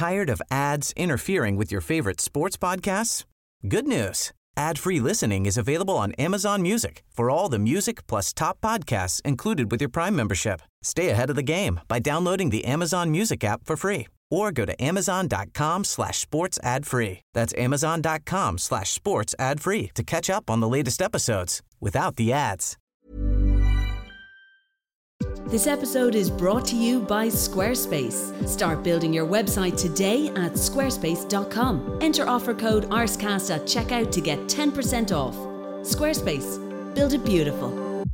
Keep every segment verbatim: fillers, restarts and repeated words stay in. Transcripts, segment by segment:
Tired of ads interfering with your favorite sports podcasts? Good news. Ad-free listening is available on Amazon Music for all the music plus top podcasts included with your Prime membership. Stay ahead of the game by downloading the Amazon Music app for free or go to amazon.com slash sports ad free. That's amazon.com slash sports ad free to catch up on the latest episodes without the ads. This episode is brought to you by Squarespace. Start building your website today at squarespace dot com. Enter offer code ARSECAST at checkout to get ten percent off. Squarespace. Build it beautiful.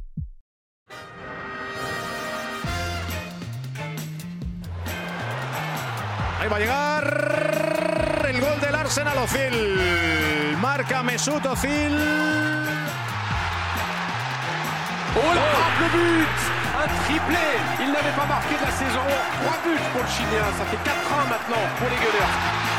Ahí va a llegar el gol del Arsenal. Özil. Marca Mesut Özil. Oh la frappe, le but! Un triplé. Il n'avait pas marqué de la saison. Trois buts pour le Chilien. Ça fait quatre un maintenant pour les Gunners.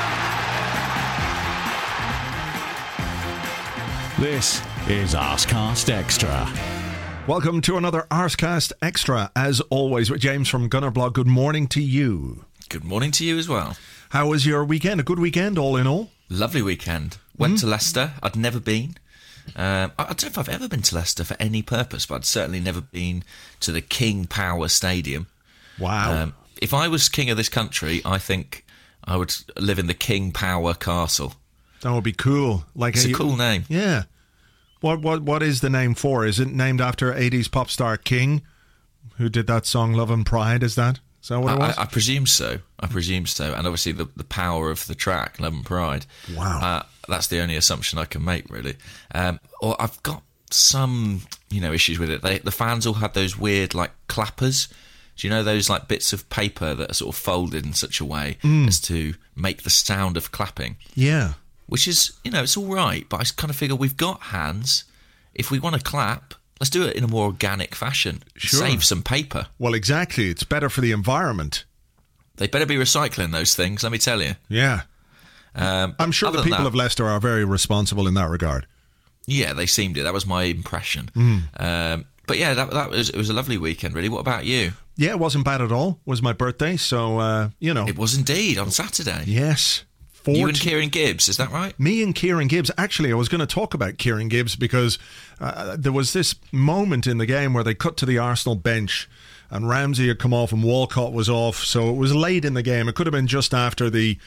This is Arsecast Extra. Welcome to another Arsecast Extra. As always, with James from Gunnerblog. Good morning to you. Good morning to you as well. How was your weekend? A good weekend, all in all? Lovely weekend. Went Mm. to Leicester. I'd never been. Um, I, I don't know if I've ever been to Leicester for any purpose, but I'd certainly never been to the King Power Stadium. Wow. Um, if I was king of this country, I think I would live in the King Power Castle. That would be cool. Like It's a cool name. Yeah. What what what is the name for? Is it named after eighties pop star King, who did that song Love and Pride? Is that? Is that what it was? I, I presume so. I presume so. And obviously the, the power of the track, Love and Pride. Wow. Uh, that's the only assumption I can make, really. Um, or I've got some, you know, issues with it. They, the fans all had those weird, like, clappers. Do you know those, like, bits of paper that are sort of folded in such a way Mm. as to make the sound of clapping? Yeah. Which is, you know, it's all right, but I kind of figure we've got hands. If we want to clap, let's do it in a more organic fashion. Sure. Save some paper. Well, exactly. It's better for the environment. They better be recycling those things, let me tell you. Yeah. Um, I'm sure the other than people that- of Leicester are very responsible in that regard. Yeah, they seemed it. That was my impression. Mm. Um, but yeah, that, that was it was a lovely weekend, really. What about you? Yeah, it wasn't bad at all. It was my birthday, so, uh, you know. It was indeed on Saturday. Yes. You forty and Kieran Gibbs, is that right? Me and Kieran Gibbs. Actually, I was going to talk about Kieran Gibbs because uh, there was this moment in the game where they cut to the Arsenal bench and Ramsey had come off and Walcott was off. So it was late in the game. It could have been just after the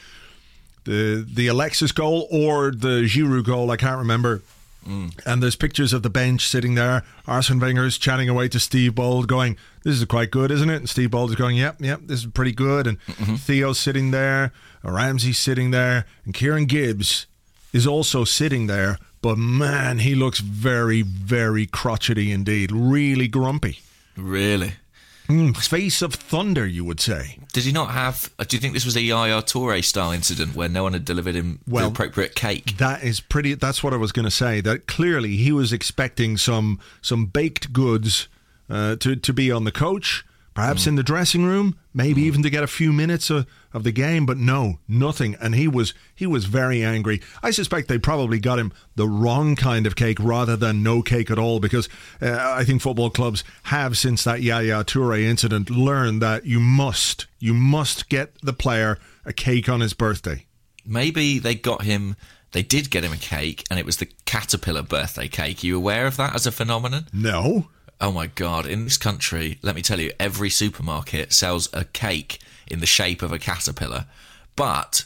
the the Alexis goal or the Giroud goal. I can't remember. Mm. And there's pictures of the bench sitting there. Arsene Wenger's chatting away to Steve Bold going, this is quite good, isn't it? And Steve Bold is going, yep, yep, this is pretty good. And mm-hmm. Theo's sitting there, Ramsey's sitting there, and Kieran Gibbs is also sitting there. But man, he looks very, very crotchety indeed. Really grumpy. Really? Mm, face of thunder, you would say. Did he not have... Do you think this was a Yaya Toure-style incident where no one had delivered him well, the appropriate cake? That is pretty... That's what I was going to say. That clearly he was expecting some some baked goods uh, to, to be on the coach, perhaps mm. in the dressing room, maybe mm. even to get a few minutes of, of the game, but no, nothing. And he was he was very angry. I suspect they probably got him the wrong kind of cake rather than no cake at all, because uh, I think football clubs have, since that Yaya Toure incident, learned that you must, you must get the player a cake on his birthday. Maybe they got him... They did get him a cake, and it was the Caterpillar birthday cake. Are you aware of that as a phenomenon? No. Oh my God, in this country, let me tell you, every supermarket sells a cake in the shape of a caterpillar. But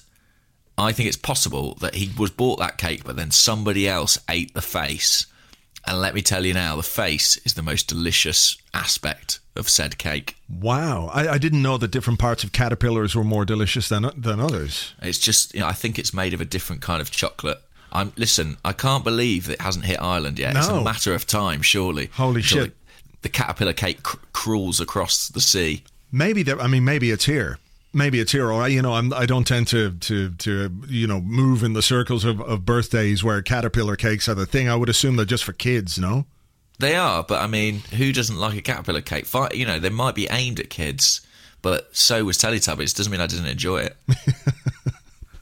I think it's possible that he was bought that cake, but then somebody else ate the face. And let me tell you now, the face is the most delicious aspect of said cake. Wow. I, I didn't know that different parts of caterpillars were more delicious than than others. It's just, you know, I think it's made of a different kind of chocolate. I'm listen, I can't believe that it hasn't hit Ireland yet. No. It's a matter of time, surely. Holy shit. The, the caterpillar cake cr- crawls across the sea. Maybe there, I mean, maybe it's here. Maybe it's here. Or I, you know, I'm, I don't tend to, to, to, you know, move in the circles of, of birthdays where caterpillar cakes are the thing. I would assume they're just for kids, no? They are, but I mean, who doesn't like a caterpillar cake? You know, they might be aimed at kids, but so was Teletubbies. Doesn't mean I didn't enjoy it.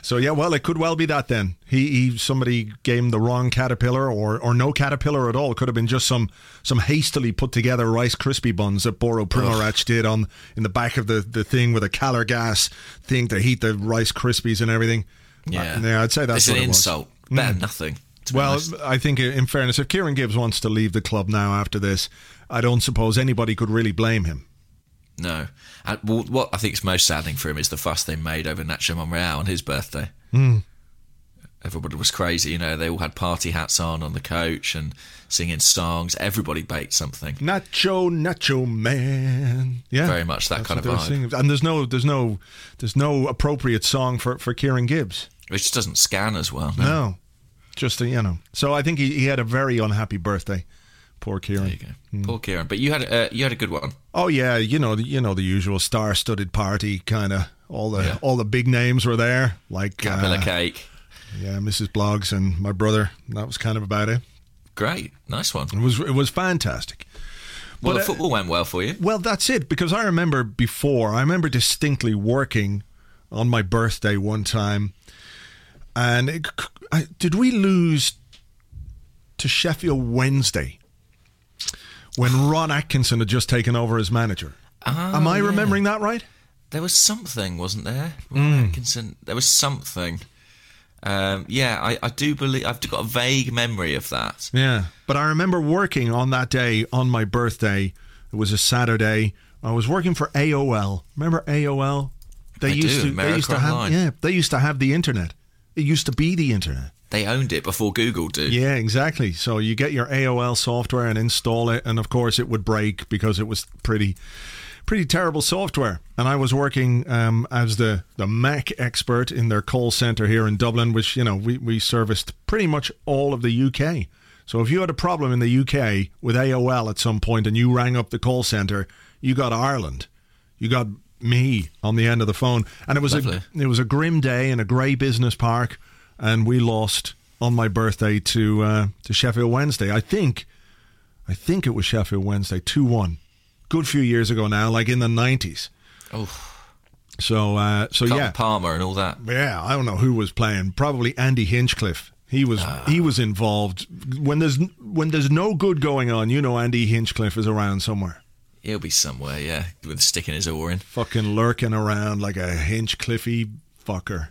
So yeah, well, it could well be that then. He, he somebody gave him the wrong caterpillar, or or no caterpillar at all. It could have been just some some hastily put together Rice Krispie buns that Boro Primorac did on in the back of the, the thing with a Calor gas thing to heat the Rice Krispies and everything. Yeah, uh, yeah, I'd say that's it's what an it was. insult. Better than nothing. Well, I think in fairness, if Kieran Gibbs wants to leave the club now after this, I don't suppose anybody could really blame him. No. And well, what I think is most saddening for him is the fuss they made over Nacho Monreal on his birthday. Mm. Everybody was crazy, you know, they all had party hats on on the coach and singing songs. Everybody baked something. Nacho, Nacho Man. Yeah. Very much that kind of vibe. Singing. And there's no there's no there's no appropriate song for, for Kieran Gibbs. Which doesn't scan as well. No. no. Just, you know. So I think he, he had a very unhappy birthday. Poor Kieran. There you go. Mm. Poor Kieran. But you had uh, you had a good one. Oh yeah, you know the you know the usual star-studded party kind of. All the yeah. all the big names were there, like Caterpillar uh, cake. Yeah, Missus Bloggs and my brother. That was kind of about it. Great, nice one. It was it was fantastic. Well, but, the football uh, went well for you. Well, that's it, because I remember before. I remember distinctly working on my birthday one time, and it, I, did we lose to Sheffield Wednesday when Ron Atkinson had just taken over as manager? Oh, Am I yeah. remembering that right? There was something, wasn't there? Mm. Atkinson. There was something. Um, yeah, I, I do believe I've got a vague memory of that. Yeah, but I remember working on that day on my birthday. It was a Saturday. I was working for A O L. Remember A O L? They I used do, to. America They used to have. Online. Yeah, they used to have the internet. It used to be the internet. They owned it before Google did. Yeah, exactly. So you get your A O L software and install it, and of course it would break because it was pretty. Pretty terrible software. And I was working um, as the, the Mac expert in their call centre here in Dublin, which, you know, we, we serviced pretty much all of the U K. So if you had a problem in the U K with A O L at some point and you rang up the call centre, you got Ireland. You got me on the end of the phone. And it was Lovely. a it was a grim day in a grey business park, and we lost on my birthday to uh, to Sheffield Wednesday. I think I think it was Sheffield Wednesday, two one. Good few years ago now, like in the nineties. Oh, so uh, so Carlton yeah, Palmer and all that. yeah. I don't know who was playing. Probably Andy Hinchcliffe. He was uh, he was involved when there's when there's no good going on. You know, Andy Hinchcliffe is around somewhere. He'll be somewhere, yeah, with a stick in his oar in. Fucking lurking around like a Hinchcliffey fucker.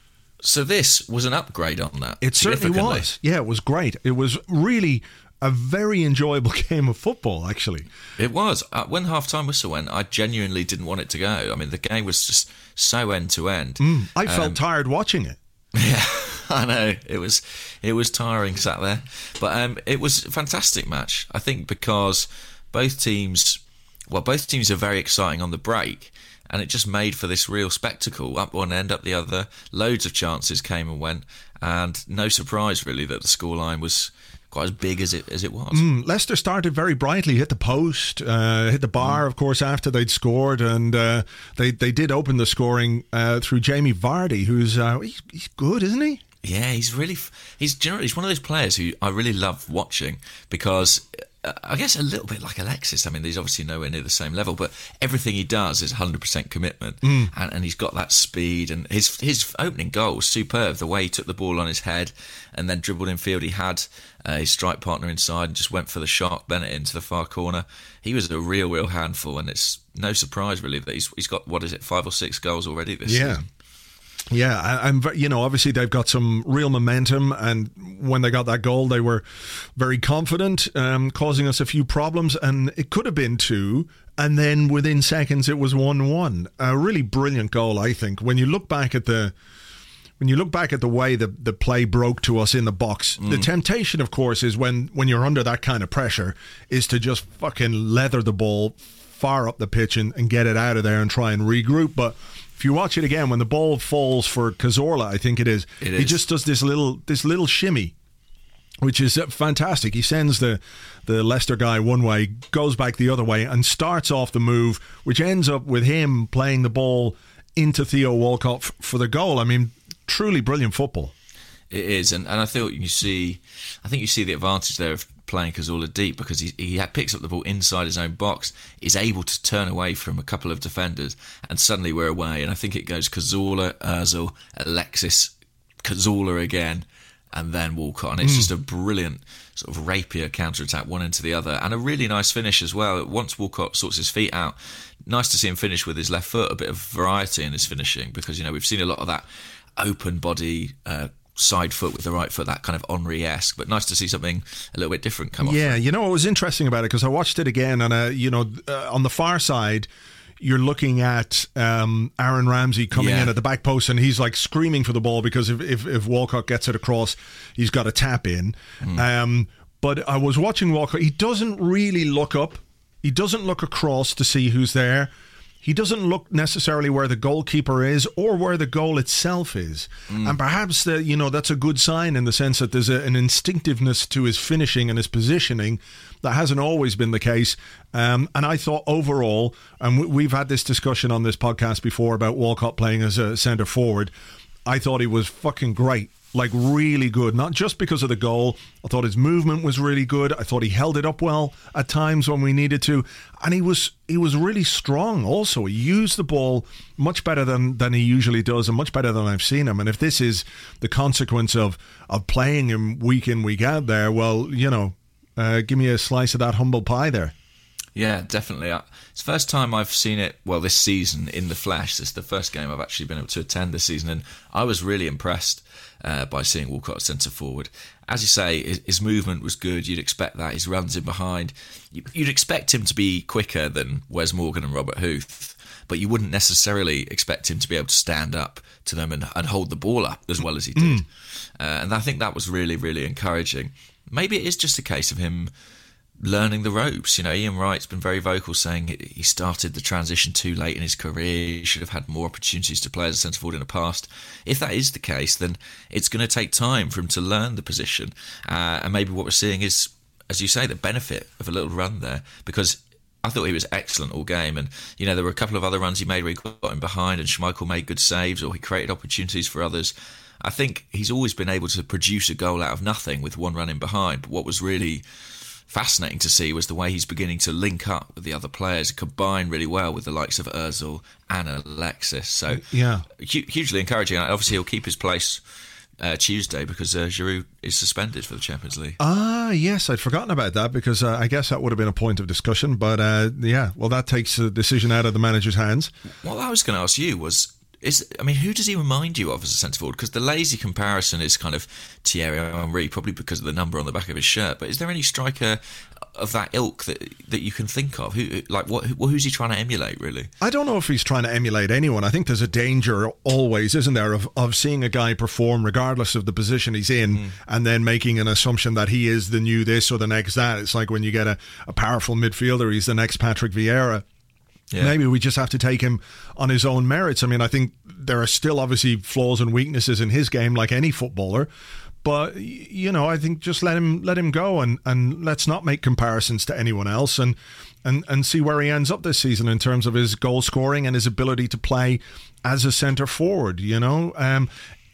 So this was an upgrade on that. It certainly was. Yeah, it was great. It was really a very enjoyable game of football, actually. It was. Uh, when half-time whistle went, I genuinely didn't want it to go. I mean, the game was just so end-to-end. Mm, I felt um, tired watching it. Yeah, I know. It was it was tiring sat there. But um, it was a fantastic match, I think, because both teams, well, both teams are very exciting on the break, and it just made for this real spectacle. Up one end, up the other. Loads of chances came and went, and no surprise, really, that the scoreline was quite as big as it as it was. Mm, Leicester started very brightly, hit the post, uh, hit the bar, mm. of course, after they'd scored, and uh, they they did open the scoring uh, through Jamie Vardy, who's uh, he's, he's good, isn't he? Yeah, he's really he's generally he's one of those players who I really love watching because. I guess a little bit like Alexis. I mean, he's obviously nowhere near the same level, but everything he does is one hundred percent commitment, mm. and, and he's got that speed. And his his opening goal was superb. The way he took the ball on his head and then dribbled in field. He had uh, his strike partner inside and just went for the shot, Bennett into the far corner. He was a real, real handful, and it's no surprise really that he's he's got what is it, five or six goals already this yeah. season. Yeah, I, I'm. You know, obviously they've got some real momentum, and when they got that goal, they were very confident, um, causing us a few problems. And it could have been two, and then within seconds it was one-one. A really brilliant goal, I think. When you look back at the, when you look back at the way the the play broke to us in the box, mm. the temptation, of course, is when when you're under that kind of pressure, is to just fucking leather the ball far up the pitch and, and get it out of there and try and regroup, but. If you watch it again, when the ball falls for Cazorla, I think it is, it is, he just does this little this little shimmy, which is fantastic. He sends the the Leicester guy one way, goes back the other way, and starts off the move, which ends up with him playing the ball into Theo Walcott f- for the goal. I mean, truly brilliant football. It is, and, and I thought you see, I think you see the advantage there of playing Cazorla deep because he, he picks up the ball inside his own box, is able to turn away from a couple of defenders, and suddenly we're away. And I think it goes Cazorla, Ozil, Alexis, Cazorla again, and then Walcott. And it's mm. just a brilliant sort of rapier counter-attack, one into the other, and a really nice finish as well. Once Walcott sorts his feet out, nice to see him finish with his left foot, a bit of variety in his finishing, because, you know, we've seen a lot of that open body uh, side foot with the right foot, that kind of Henry-esque, but nice to see something a little bit different come off. Yeah, you know what was interesting about it, because I watched it again, and uh, you know, uh, on the far side, you're looking at um, Aaron Ramsey coming yeah. in at the back post, and he's like screaming for the ball because if, if, if Walcott gets it across, he's got to tap in. Mm. Um, but I was watching Walcott. He doesn't really look up. He doesn't look across to see who's there. He doesn't look necessarily where the goalkeeper is or where the goal itself is. Mm. And perhaps the, you know, that's a good sign in the sense that there's a, an instinctiveness to his finishing and his positioning that hasn't always been the case. Um, and I thought overall, and we, we've had this discussion on this podcast before about Walcott playing as a centre forward, I thought he was fucking great. Like, really good, not just because of the goal. I thought his movement was really good. I thought he held it up well at times when we needed to, and he was he was really strong also. He used the ball much better than, than he usually does, and much better than I've seen him. And if this is the consequence of, of playing him week in, week out there, well, you know, uh, give me a slice of that humble pie there. Yeah, definitely. It's the first time I've seen it, well, this season in the flesh. This is the first game I've actually been able to attend this season, and I was really impressed uh, by seeing Walcott at centre forward. As you say, his, his movement was good. You'd expect that. His runs in behind. You'd expect him to be quicker than Wes Morgan and Robert Huth, but you wouldn't necessarily expect him to be able to stand up to them and, and hold the ball up as well as he did. Mm. Uh, and I think that was really, really encouraging. Maybe it is just a case of him learning the ropes. You know, Ian Wright's been very vocal saying he started the transition too late in his career. He should have had more opportunities to play as a centre forward in the past. If that is the case, then it's going to take time for him to learn the position. Uh, and maybe what we're seeing is, as you say, the benefit of a little run there, because I thought he was excellent all game. And, you know, there were a couple of other runs he made where he got him behind and Schmeichel made good saves or he created opportunities for others. I think he's always been able to produce a goal out of nothing with one run in behind. But what was really fascinating to see was the way he's beginning to link up with the other players, combine really well with the likes of Ozil and Alexis. So yeah, hu- hugely encouraging. Obviously, he'll keep his place uh, Tuesday because uh, Giroud is suspended for the Champions League. Ah, yes, I'd forgotten about that because uh, I guess that would have been a point of discussion. But uh, yeah, well, that takes the decision out of the manager's hands. What I was going to ask you was, Is, I mean, who does he remind you of as a centre forward? Because the lazy comparison is kind of Thierry Henry, probably because of the number on the back of his shirt. But is there any striker of that ilk that that you can think of? Who, like, what? Who, who's he trying to emulate? Really, I don't know if he's trying to emulate anyone. I think there's a danger always, isn't there, of of seeing a guy perform regardless of the position he's in, mm. and then making an assumption that he is the new this or the next that. It's like when you get a, a powerful midfielder, he's the next Patrick Vieira. Yeah. Maybe we just have to take him on his own merits. I mean, I think there are still obviously flaws and weaknesses in his game, like any footballer. But, you know, I think just let him let him go and, and let's not make comparisons to anyone else and, and, and see where he ends up this season in terms of his goal scoring and his ability to play as a centre forward, you know. Um,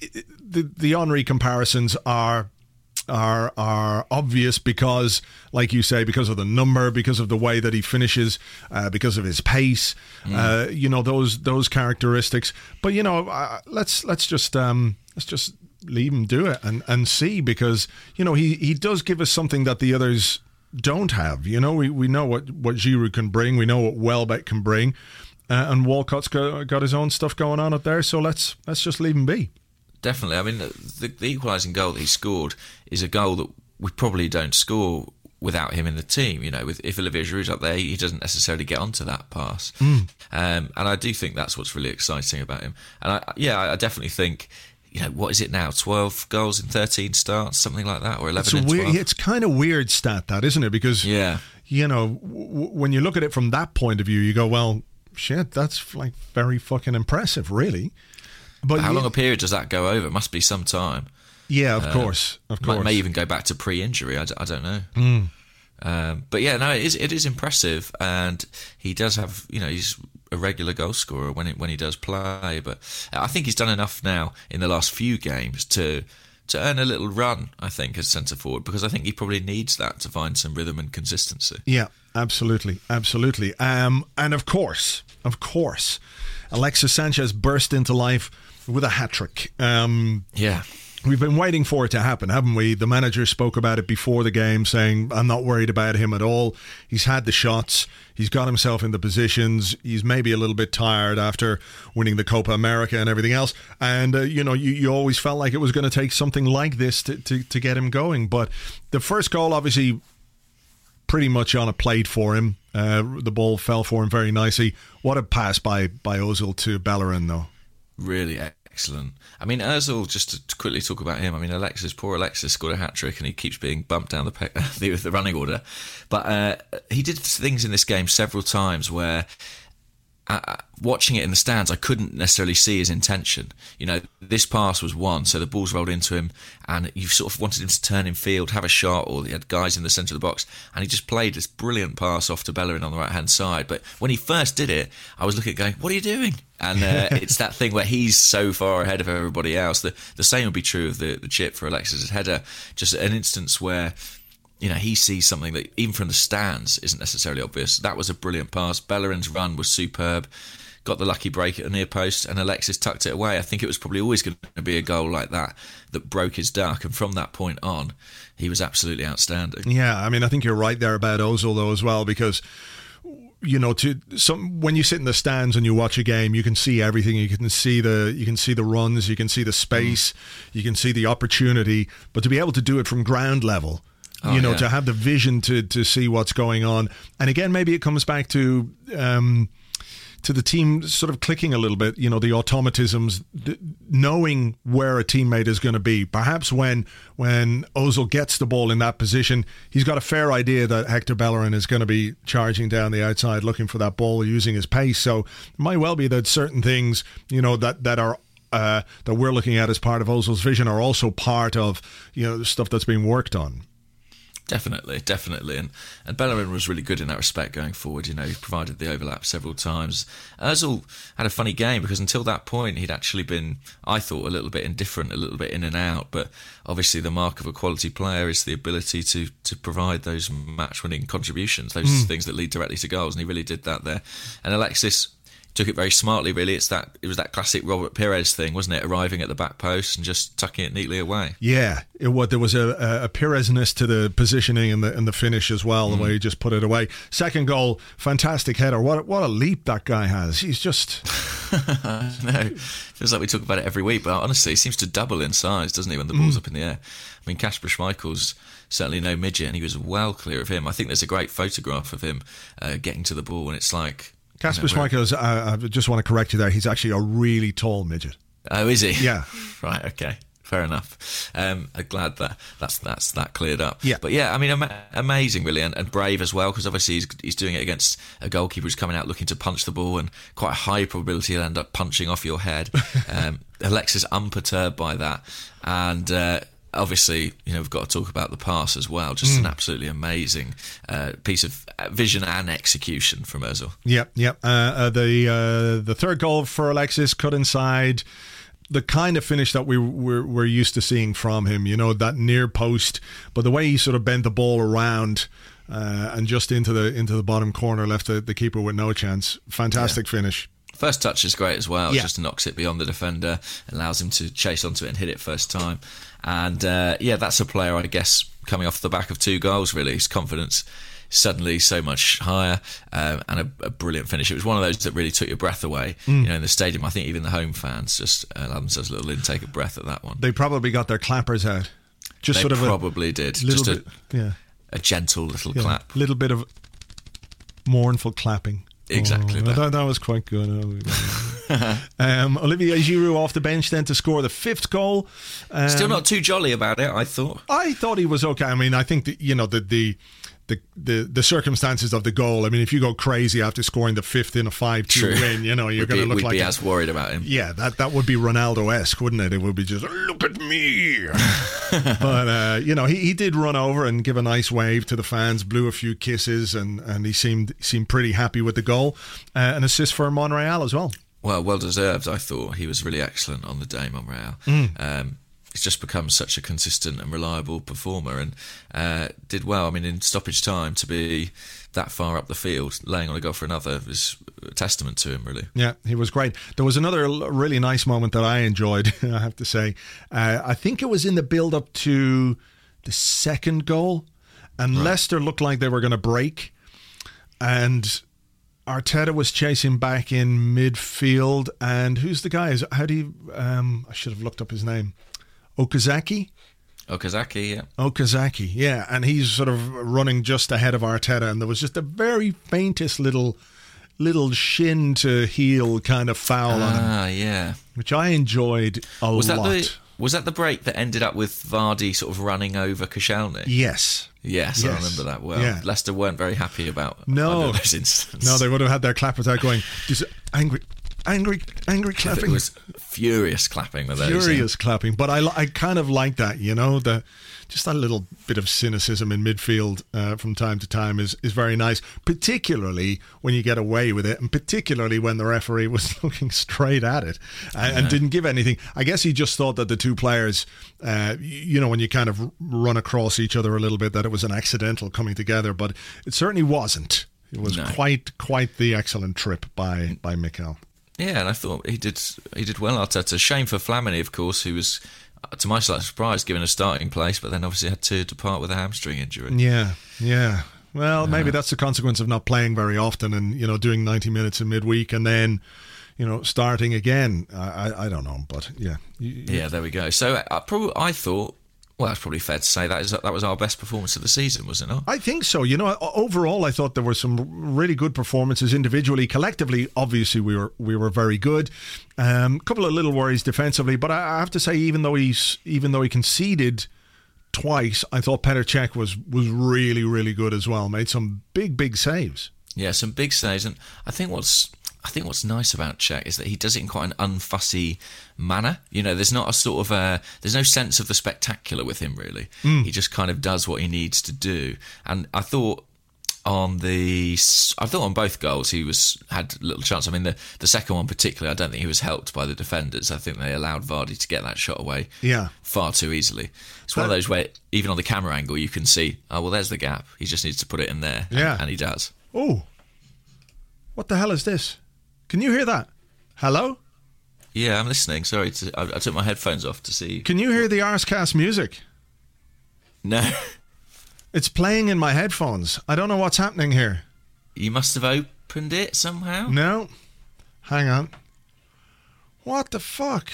the, the Henry comparisons are... are are obvious because, like you say, because of the number, because of the way that he finishes, uh, because of his pace, mm. uh, you know, those those characteristics. But you know, uh, let's let's just um, let's just leave him do it and, and see, because you know he, he does give us something that the others don't have. You know, we, we know what what Giroud can bring, we know what Welbeck can bring, uh, and Walcott's got, got his own stuff going on up there. So let's let's just leave him be. Definitely. I mean, the, the equalising goal that he scored is a goal that we probably don't score without him in the team. You know, with, if Olivier Giroud's up there, he doesn't necessarily get onto that pass. Mm. Um, and I do think that's what's really exciting about him. And I, yeah, I definitely think, you know, what is it now? twelve goals in thirteen starts, something like that, or eleven it's in twelve? Weird, it's kind of weird stat, that, isn't it? Because, yeah. you know, w- when you look at it from that point of view, you go, well, shit, that's like very fucking impressive, really. But, but how long a period does that go over? It must be some time. Yeah, of uh, course, of course. May, may even go back to pre-injury. I, d- I don't know. Mm. Um, but yeah, no, it is it is impressive, and he does have, you know, he's a regular goal scorer when it, when he does play. But I think he's done enough now in the last few games to to earn a little run, I think, as centre forward, because I think he probably needs that to find some rhythm and consistency. Yeah, absolutely, absolutely. Um, and of course, of course, Alexis Sanchez burst into life with a hat-trick. Um, yeah. We've been waiting for it to happen, haven't we? The manager spoke about it before the game, saying, I'm not worried about him at all. He's had the shots. He's got himself in the positions. He's maybe a little bit tired after winning the Copa America and everything else. And, uh, you know, you, you always felt like it was going to take something like this to, to, to get him going. But the first goal, obviously, pretty much on a plate for him. Uh, the ball fell for him very nicely. What a pass by, by Ozil to Bellerin, though. Really excellent. I mean, Ozil, just to quickly talk about him, I mean, Alexis, poor Alexis scored a hat-trick and he keeps being bumped down the, pe- the, the running order. But uh, he did things in this game several times where, uh, watching it in the stands, I couldn't necessarily see his intention. You know, this pass was one, so the ball's rolled into him and you sort of wanted him to turn in field, have a shot, or he had guys in the centre of the box, and he just played this brilliant pass off to Bellerin on the right-hand side. But when he first did it, I was looking at going, what are you doing? And uh, it's that thing where he's so far ahead of everybody else. The, the same would be true of the, the chip for Alexis' header. Just an instance where, you know, he sees something that even from the stands isn't necessarily obvious. That was a brilliant pass. Bellerin's run was superb. Got the lucky break at the near post, and Alexis tucked it away. I think it was probably always going to be a goal like that that broke his duck, and from that point on, he was absolutely outstanding. Yeah, I mean, I think you're right there about Ozil though as well, because, you know, to some when you sit in the stands and you watch a game, you can see everything. You can see the you can see the runs, you can see the space, mm. you can see the opportunity. But to be able to do it from ground level, oh, you know, yeah. to have the vision to to see what's going on, and again, maybe it comes back to. Um, to the team sort of clicking a little bit, you know, the automatisms, knowing where a teammate is going to be. Perhaps when when Ozil gets the ball in that position, he's got a fair idea that Hector Bellerin is going to be charging down the outside looking for that ball, using his pace. So it might well be that certain things, you know, that, that are uh, that we're looking at as part of Ozil's vision are also part of, you know, stuff that's being worked on. Definitely, definitely. And, and Bellerin was really good in that respect going forward. You know, he provided the overlap several times. Ozil had a funny game because until that point, he'd actually been, I thought, a little bit indifferent, a little bit in and out. But obviously the mark of a quality player is the ability to to provide those match-winning contributions, those mm. things that lead directly to goals. And he really did that there. And Alexis took it very smartly, really. It's that it was that classic Robert Pires thing, wasn't it? Arriving at the back post and just tucking it neatly away. Yeah, it was. There was a, a Pires-ness to the positioning and the and the finish as well. Mm. The way he just put it away. Second goal, fantastic header. What what a leap that guy has. He's just. No, feels like we talk about it every week, but honestly, he seems to double in size, doesn't he? When the ball's mm. up in the air. I mean, Kasper Schmeichel's certainly no midget, and he was well clear of him. I think there's a great photograph of him uh, getting to the ball, and it's like. Kasper Schmeichel, uh, I just want to correct you there. He's actually a really tall midget. Oh, is he? Yeah. Right. Okay. Fair enough. Um, I'm glad that that's that's that cleared up. Yeah. But yeah, I mean, ama- amazing, really, and, and brave as well, because obviously he's he's doing it against a goalkeeper who's coming out looking to punch the ball, and quite a high probability he'll end up punching off your head. um, Alexis unperturbed by that, and. Uh, Obviously, you know, we've got to talk about the pass as well. Just mm. an absolutely amazing uh, piece of vision and execution from Ozil. Yep, yep. Uh, uh, the uh, the third goal for Alexis, cut inside. The kind of finish that we we're, we're used to seeing from him, you know, that near post. But the way he sort of bent the ball around uh, and just into the into the bottom corner left the, the keeper with no chance. Fantastic yeah. finish. First touch is great as well. Yeah. Just knocks it beyond the defender, allows him to chase onto it and hit it first time. And uh, yeah, that's a player, I guess, coming off the back of two goals, really. His confidence suddenly so much higher, um, and a, a brilliant finish. It was one of those that really took your breath away. Mm. You know, in the stadium, I think even the home fans just allowed themselves a little intake of breath at that one. They probably got their clappers out. Just they sort of probably a did. Just a, bit, yeah. a gentle little yeah, clap. A little bit of mournful clapping. Exactly. Oh, that. that, that was quite good. um, Olivier Giroud off the bench then to score the fifth goal. Um, Still not too jolly about it, I thought. I thought he was okay. I mean, I think that, you know, the the the the, the circumstances of the goal. I mean, if you go crazy after scoring the fifth in a five two win, you know, you're going to look we'd like be a, as worried about him. Yeah, that that would be Ronaldo-esque, wouldn't it? It would be just, look at me. But uh, you know, he, he did run over and give a nice wave to the fans, blew a few kisses, and, and he seemed seemed pretty happy with the goal. Uh, an assist for Monreal as well. Well, well deserved. I thought he was really excellent on the day, Monreal. Mm. Um, he's just become such a consistent and reliable performer, and uh, did well. I mean, in stoppage time, to be that far up the field, laying on a goal for another, was a testament to him, really. Yeah, he was great. There was another really nice moment that I enjoyed, I have to say. Uh, I think it was in the build-up to the second goal, and right. Leicester looked like they were going to break, and Arteta was chasing back in midfield, and who's the guy? Is, how do you... Um, I should have looked up his name. Okazaki? Okazaki, yeah. Okazaki, yeah. And he's sort of running just ahead of Arteta, and there was just a very faintest little little shin to heel kind of foul ah, on him. Ah, yeah. Which I enjoyed a was lot. That the, was that the break that ended up with Vardy sort of running over Koscielny? Yes. Yes, yes. I remember that well. Yeah. Leicester weren't very happy about no. those incidents. No, they would have had their clappers out going, just angry... Angry, angry clapping. It was furious clapping with those. Furious yeah. clapping, but I, I kind of like that, you know, the just that little bit of cynicism in midfield uh, from time to time is, is very nice, particularly when you get away with it, and particularly when the referee was looking straight at it and, yeah. and didn't give anything. I guess he just thought that the two players, uh, you know, when you kind of run across each other a little bit, that it was an accidental coming together, but it certainly wasn't. It was no. quite quite the excellent trip by by Mikel. Yeah, and I thought he did he did well, Arteta. Shame for Flamini, of course, who was, to my slight surprise, given a starting place, but then obviously had to depart with a hamstring injury. Yeah, yeah. Well, yeah. maybe that's the consequence of not playing very often and, you know, doing ninety minutes in midweek and then, you know, starting again. I I, I don't know, but yeah. You, yeah, there we go. So I, probably, I thought... Well, that's probably fair to say that is that was our best performance of the season, was it not? I think so. You know, overall, I thought there were some really good performances individually. Collectively, obviously, we were we were very good. A um, couple of little worries defensively, but I have to say, even though he's even though he conceded twice, I thought Petr Cech was was really really good as well. Made some big big saves. Yeah, some big saves, and I think what's. I think what's nice about Cech is that he does it in quite an unfussy manner. You know, there's not a sort of a, there's no sense of the spectacular with him, really. Mm. He just kind of does what he needs to do. And I thought on the, I thought on both goals he was had little chance. I mean, the, the second one particularly, I don't think he was helped by the defenders. I think they allowed Vardy to get that shot away yeah. far too easily. It's one of those where even on the camera angle you can see, oh, well, there's the gap. He just needs to put it in there. Yeah. And, and he does. Oh, what the hell is this? Can you hear that? Hello? Yeah, I'm listening. Sorry, to, I, I took my headphones off to see. Can you hear the Arscast music? No. It's playing in my headphones. I don't know what's happening here. You must have opened it somehow? No. Hang on. What the fuck?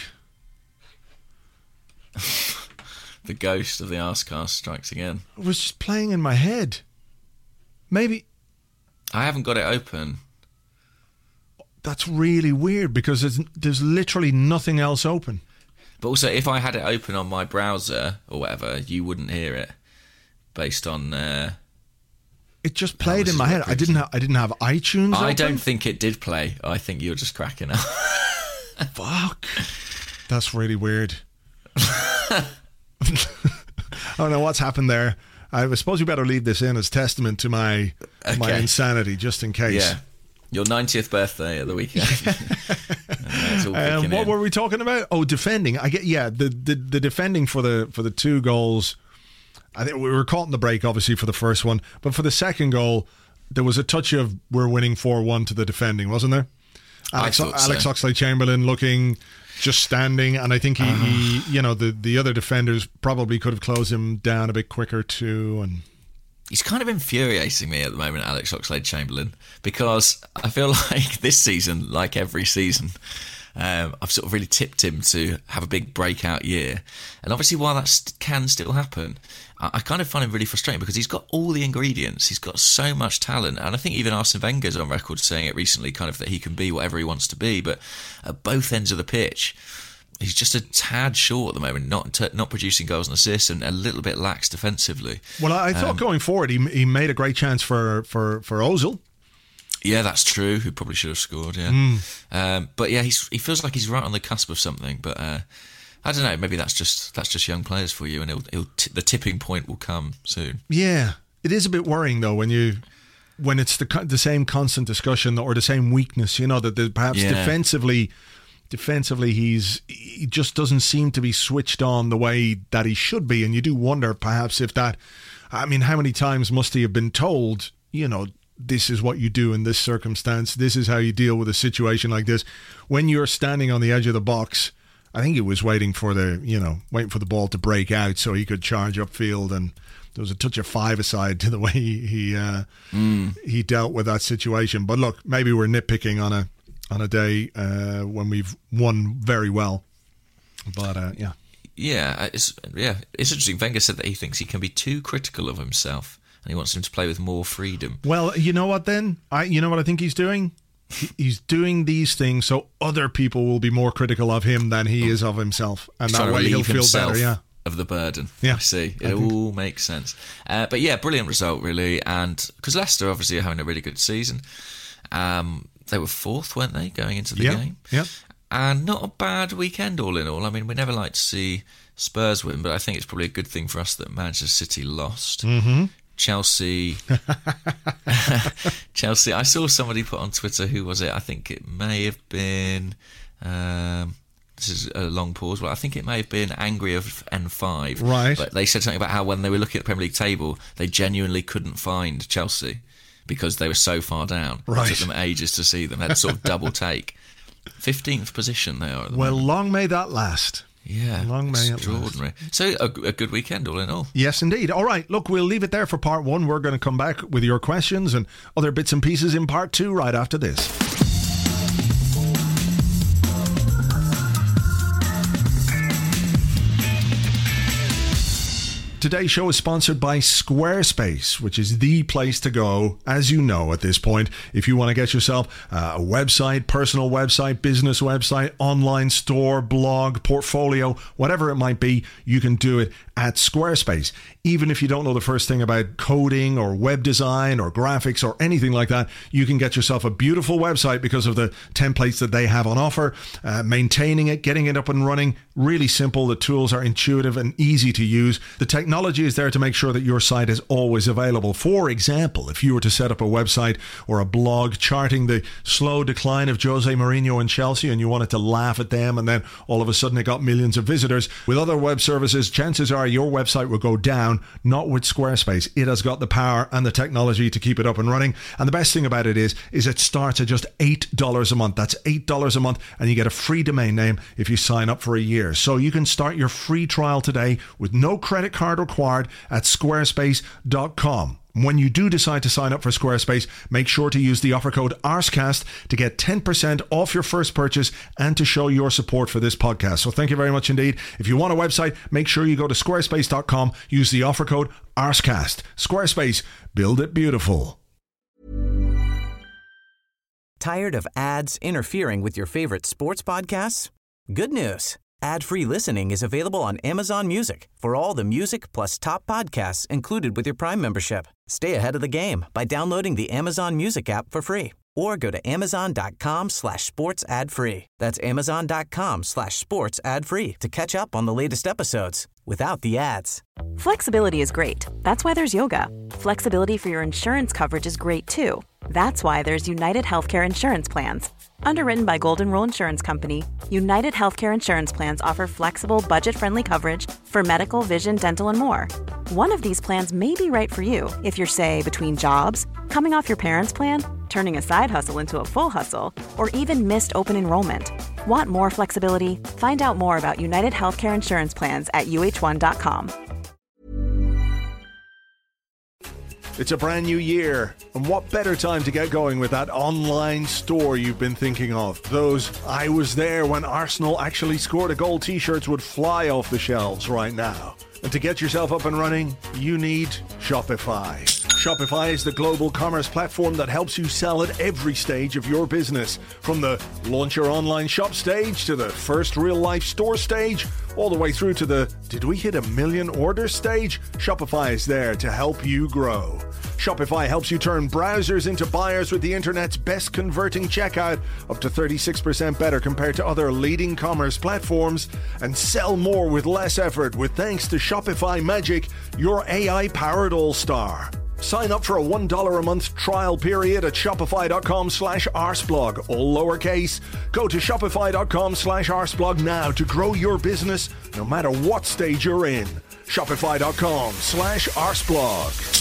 The ghost of the Arscast strikes again. It was just playing in my head. Maybe... I haven't got it open. That's really weird because there's, there's literally nothing else open. But also, if I had it open on my browser or whatever, you wouldn't hear it. Based on, uh, it just played in my head. I didn't. Ha- I didn't have iTunes. I open? don't think it did play. I think you're just cracking up. Fuck. That's really weird. I don't know what's happened there. I suppose we better leave this in as testament to my okay. my insanity, just in case. Yeah. Your ninetieth birthday at the weekend. uh, um, what in. were we talking about? Oh, defending. I get yeah. The, the the defending for the for the two goals. I think we were caught in the break, obviously, for the first one, but for the second goal, there was a touch of we're winning four one to the defending, wasn't there? Alex, I thought Alex so. Oxlade-Chamberlain looking just standing, and I think he, uh-huh. he, you know, the the other defenders probably could have closed him down a bit quicker too, and. He's kind of infuriating me at the moment, Alex Oxlade-Chamberlain, because I feel like this season, like every season, um, I've sort of really tipped him to have a big breakout year. And obviously, while that st- can still happen, I-, I kind of find him really frustrating because he's got all the ingredients. He's got so much talent. And I think even Arsene Wenger's on record saying it recently, kind of that he can be whatever he wants to be. But at both ends of the pitch, he's just a tad short at the moment, not t- not producing goals and assists, and a little bit lax defensively. Well, I thought um, going forward, he he made a great chance for for for Ozil. Yeah, that's true. Who probably should have scored. Yeah, mm. um, but yeah, he's he feels like he's right on the cusp of something. But uh, I don't know. Maybe that's just that's just young players for you, and it'll, it'll t- the tipping point will come soon. Yeah, it is a bit worrying though when you. When it's the the same constant discussion or the same weakness, you know, that perhaps yeah. defensively defensively, he's he just doesn't seem to be switched on the way that he should be. And you do wonder perhaps if that, I mean, how many times must he have been told, you know, this is what you do in this circumstance. This is how you deal with a situation like this. When you're standing on the edge of the box, I think he was waiting for the, you know, waiting for the ball to break out so he could charge upfield, and there was a touch of five aside to the way he he, uh, mm. he dealt with that situation. But look, maybe we're nitpicking on a on a day uh, when we've won very well. But uh, yeah, yeah, it's yeah, it's interesting. Wenger said that he thinks he can be too critical of himself, and he wants him to play with more freedom. Well, you know what? Then I, you know what I think he's doing. He's doing these things so other people will be more critical of him than he is of himself, and He's that way he'll feel better. Yeah. Of the burden. Yeah, I see. It I all makes sense. Uh, but yeah, brilliant result, really. And because Leicester obviously are having a really good season. Um, they were fourth, weren't they, going into the yeah. game? Yeah. And not a bad weekend, all in all. I mean, we never like to see Spurs win, but I think it's probably a good thing for us that Manchester City lost. Mm-hmm. Chelsea. Chelsea. I saw somebody put on Twitter, who was it? I think it may have been. Um, This is a long pause. Well, I think it may have been Angry of N five. Right. But they said something about how when they were looking at the Premier League table, they genuinely couldn't find Chelsea because they were so far down. Right. It took them ages to see them. They had a sort of double take. fifteenth position they are at the Well, moment. long may that last. Yeah, long may extraordinary. It last. So a, a good weekend all in all. Yes, indeed. All right, look, we'll leave it there for part one. We're going to come back with your questions and other bits and pieces in part two right after this. Today's show is sponsored by Squarespace, which is the place to go, as you know at this point, if you want to get yourself uh, a website, personal website, business website, online store, blog, portfolio, whatever it might be, you can do it at Squarespace. Even if you don't know the first thing about coding or web design or graphics or anything like that, you can get yourself a beautiful website because of the templates that they have on offer. Uh, maintaining it, getting it up and running, really simple. The tools are intuitive and easy to use. The technology is there to make sure that your site is always available. For example, if you were to set up a website or a blog charting the slow decline of Jose Mourinho and Chelsea, and you wanted to laugh at them, and then all of a sudden it got millions of visitors, with other web services, chances are your website will go down. Not with Squarespace. It has got the power and the technology to keep it up and running. And the best thing about it is, is it starts at just eight dollars a month. That's eight dollars a month, and you get a free domain name if you sign up for a year. So you can start your free trial today with no credit card required at squarespace dot com. When you do decide to sign up for Squarespace, make sure to use the offer code ARSECAST to get ten percent off your first purchase and to show your support for this podcast. So thank you very much indeed. If you want a website, make sure you go to squarespace dot com, use the offer code ARSECAST. Squarespace, build it beautiful. Tired of ads interfering with your favorite sports podcasts? Good news. Ad-free listening is available on Amazon Music for all the music plus top podcasts included with your Prime membership. Stay ahead of the game by downloading the Amazon Music app for free or go to amazon.com slash sports ad free. That's amazon.com slash sports ad free to catch up on the latest episodes without the ads. Flexibility is great. That's why there's yoga. Flexibility for your insurance coverage is great too. That's why there's United Healthcare Insurance Plans. Underwritten by Golden Rule Insurance Company, United Healthcare Insurance Plans offer flexible, budget-friendly coverage for medical, vision, dental, and more. One of these plans may be right for you if you're, say, between jobs, coming off your parents' plan, turning a side hustle into a full hustle, or even missed open enrollment. Want more flexibility? Find out more about United Healthcare Insurance Plans at U H one dot com. It's a brand new year, and what better time to get going with that online store you've been thinking of? Those I was there when Arsenal actually scored a goal t-shirts would fly off the shelves right now. And to get yourself up and running, you need Shopify. Shopify is the global commerce platform that helps you sell at every stage of your business. From the launch your online shop stage to the first real-life store stage, all the way through to the did we hit a million order stage? Shopify is there to help you grow. Shopify helps you turn browsers into buyers with the internet's best converting checkout, up to thirty-six percent better compared to other leading commerce platforms, and sell more with less effort with thanks to Shopify Magic, your A I-powered all-star. Sign up for a one dollar a month trial period at shopify.com slash arseblog, all lowercase. Go to shopify.com slash arseblog now to grow your business no matter what stage you're in. Shopify.com slash arseblog.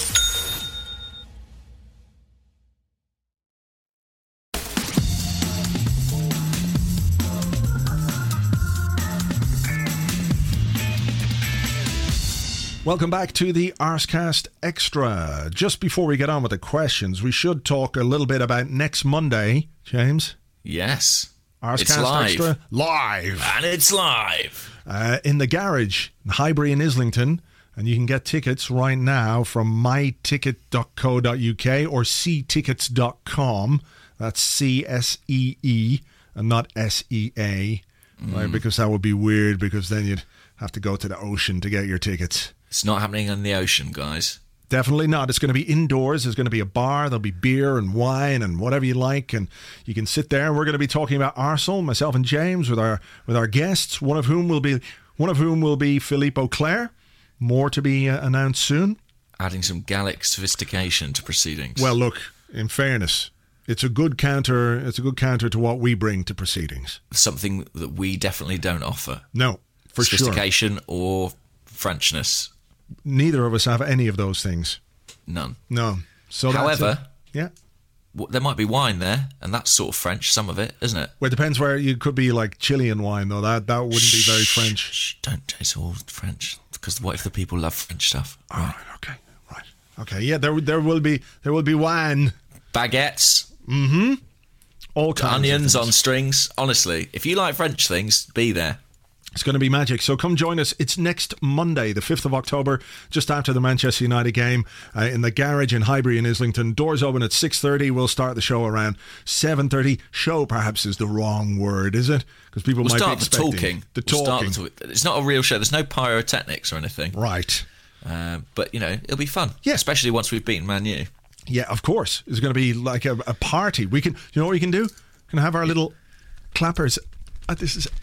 Welcome back to the Arsecast Extra. Just before we get on with the questions, we should talk a little bit about next Monday, James. Yes. Arsecast it's live. Extra live. And it's live. Uh, in the Garage, in Highbury and Islington. And you can get tickets right now from my ticket dot co dot uk or see tickets dot com. That's C S E E and not S E A. Mm. Right, because that would be weird, because then you'd have to go to the ocean to get your tickets. It's not happening in the ocean, guys. Definitely not. It's going to be indoors. There's going to be a bar. There'll be beer and wine and whatever you like, and you can sit there. We're going to be talking about Arsenal, myself and James, with our with our guests. One of whom will be one of whom will be Philippe Auclair. More to be uh, announced soon. Adding some Gallic sophistication to proceedings. Well, look. In fairness, it's a good counter. It's a good counter to what we bring to proceedings. Something that we definitely don't offer. No, for sophistication sure. or Frenchness. Neither of us have any of those things. None. No. So however, yeah, w- there might be wine there, and that's sort of French. Some of it, isn't it? Well, it depends where. You could be like Chilean wine, though. That that wouldn't shh, be very French. Shh, don't. It's all French. Because what if the people love French stuff? All right. right. Okay. Right. Okay. Yeah. There there will be there will be wine. Baguettes. Mm-hmm. All kinds onions of on strings. Honestly, if you like French things, be there. It's going to be magic. So come join us. It's next Monday, the fifth of October, just after the Manchester United game, uh, in the Garage in Highbury and Islington. Doors open at six thirty. We'll start the show around seven thirty. Show perhaps is the wrong word, is it? Because people we'll might start be the talking. The we'll talking. Start the talk. It's not a real show. There's no pyrotechnics or anything. Right. Uh, but, you know, it'll be fun. Yeah. Especially once we've beaten Man U. Yeah, of course. It's going to be like a, a party. We can, you know what we can do? We can have our little clappers. Uh, this is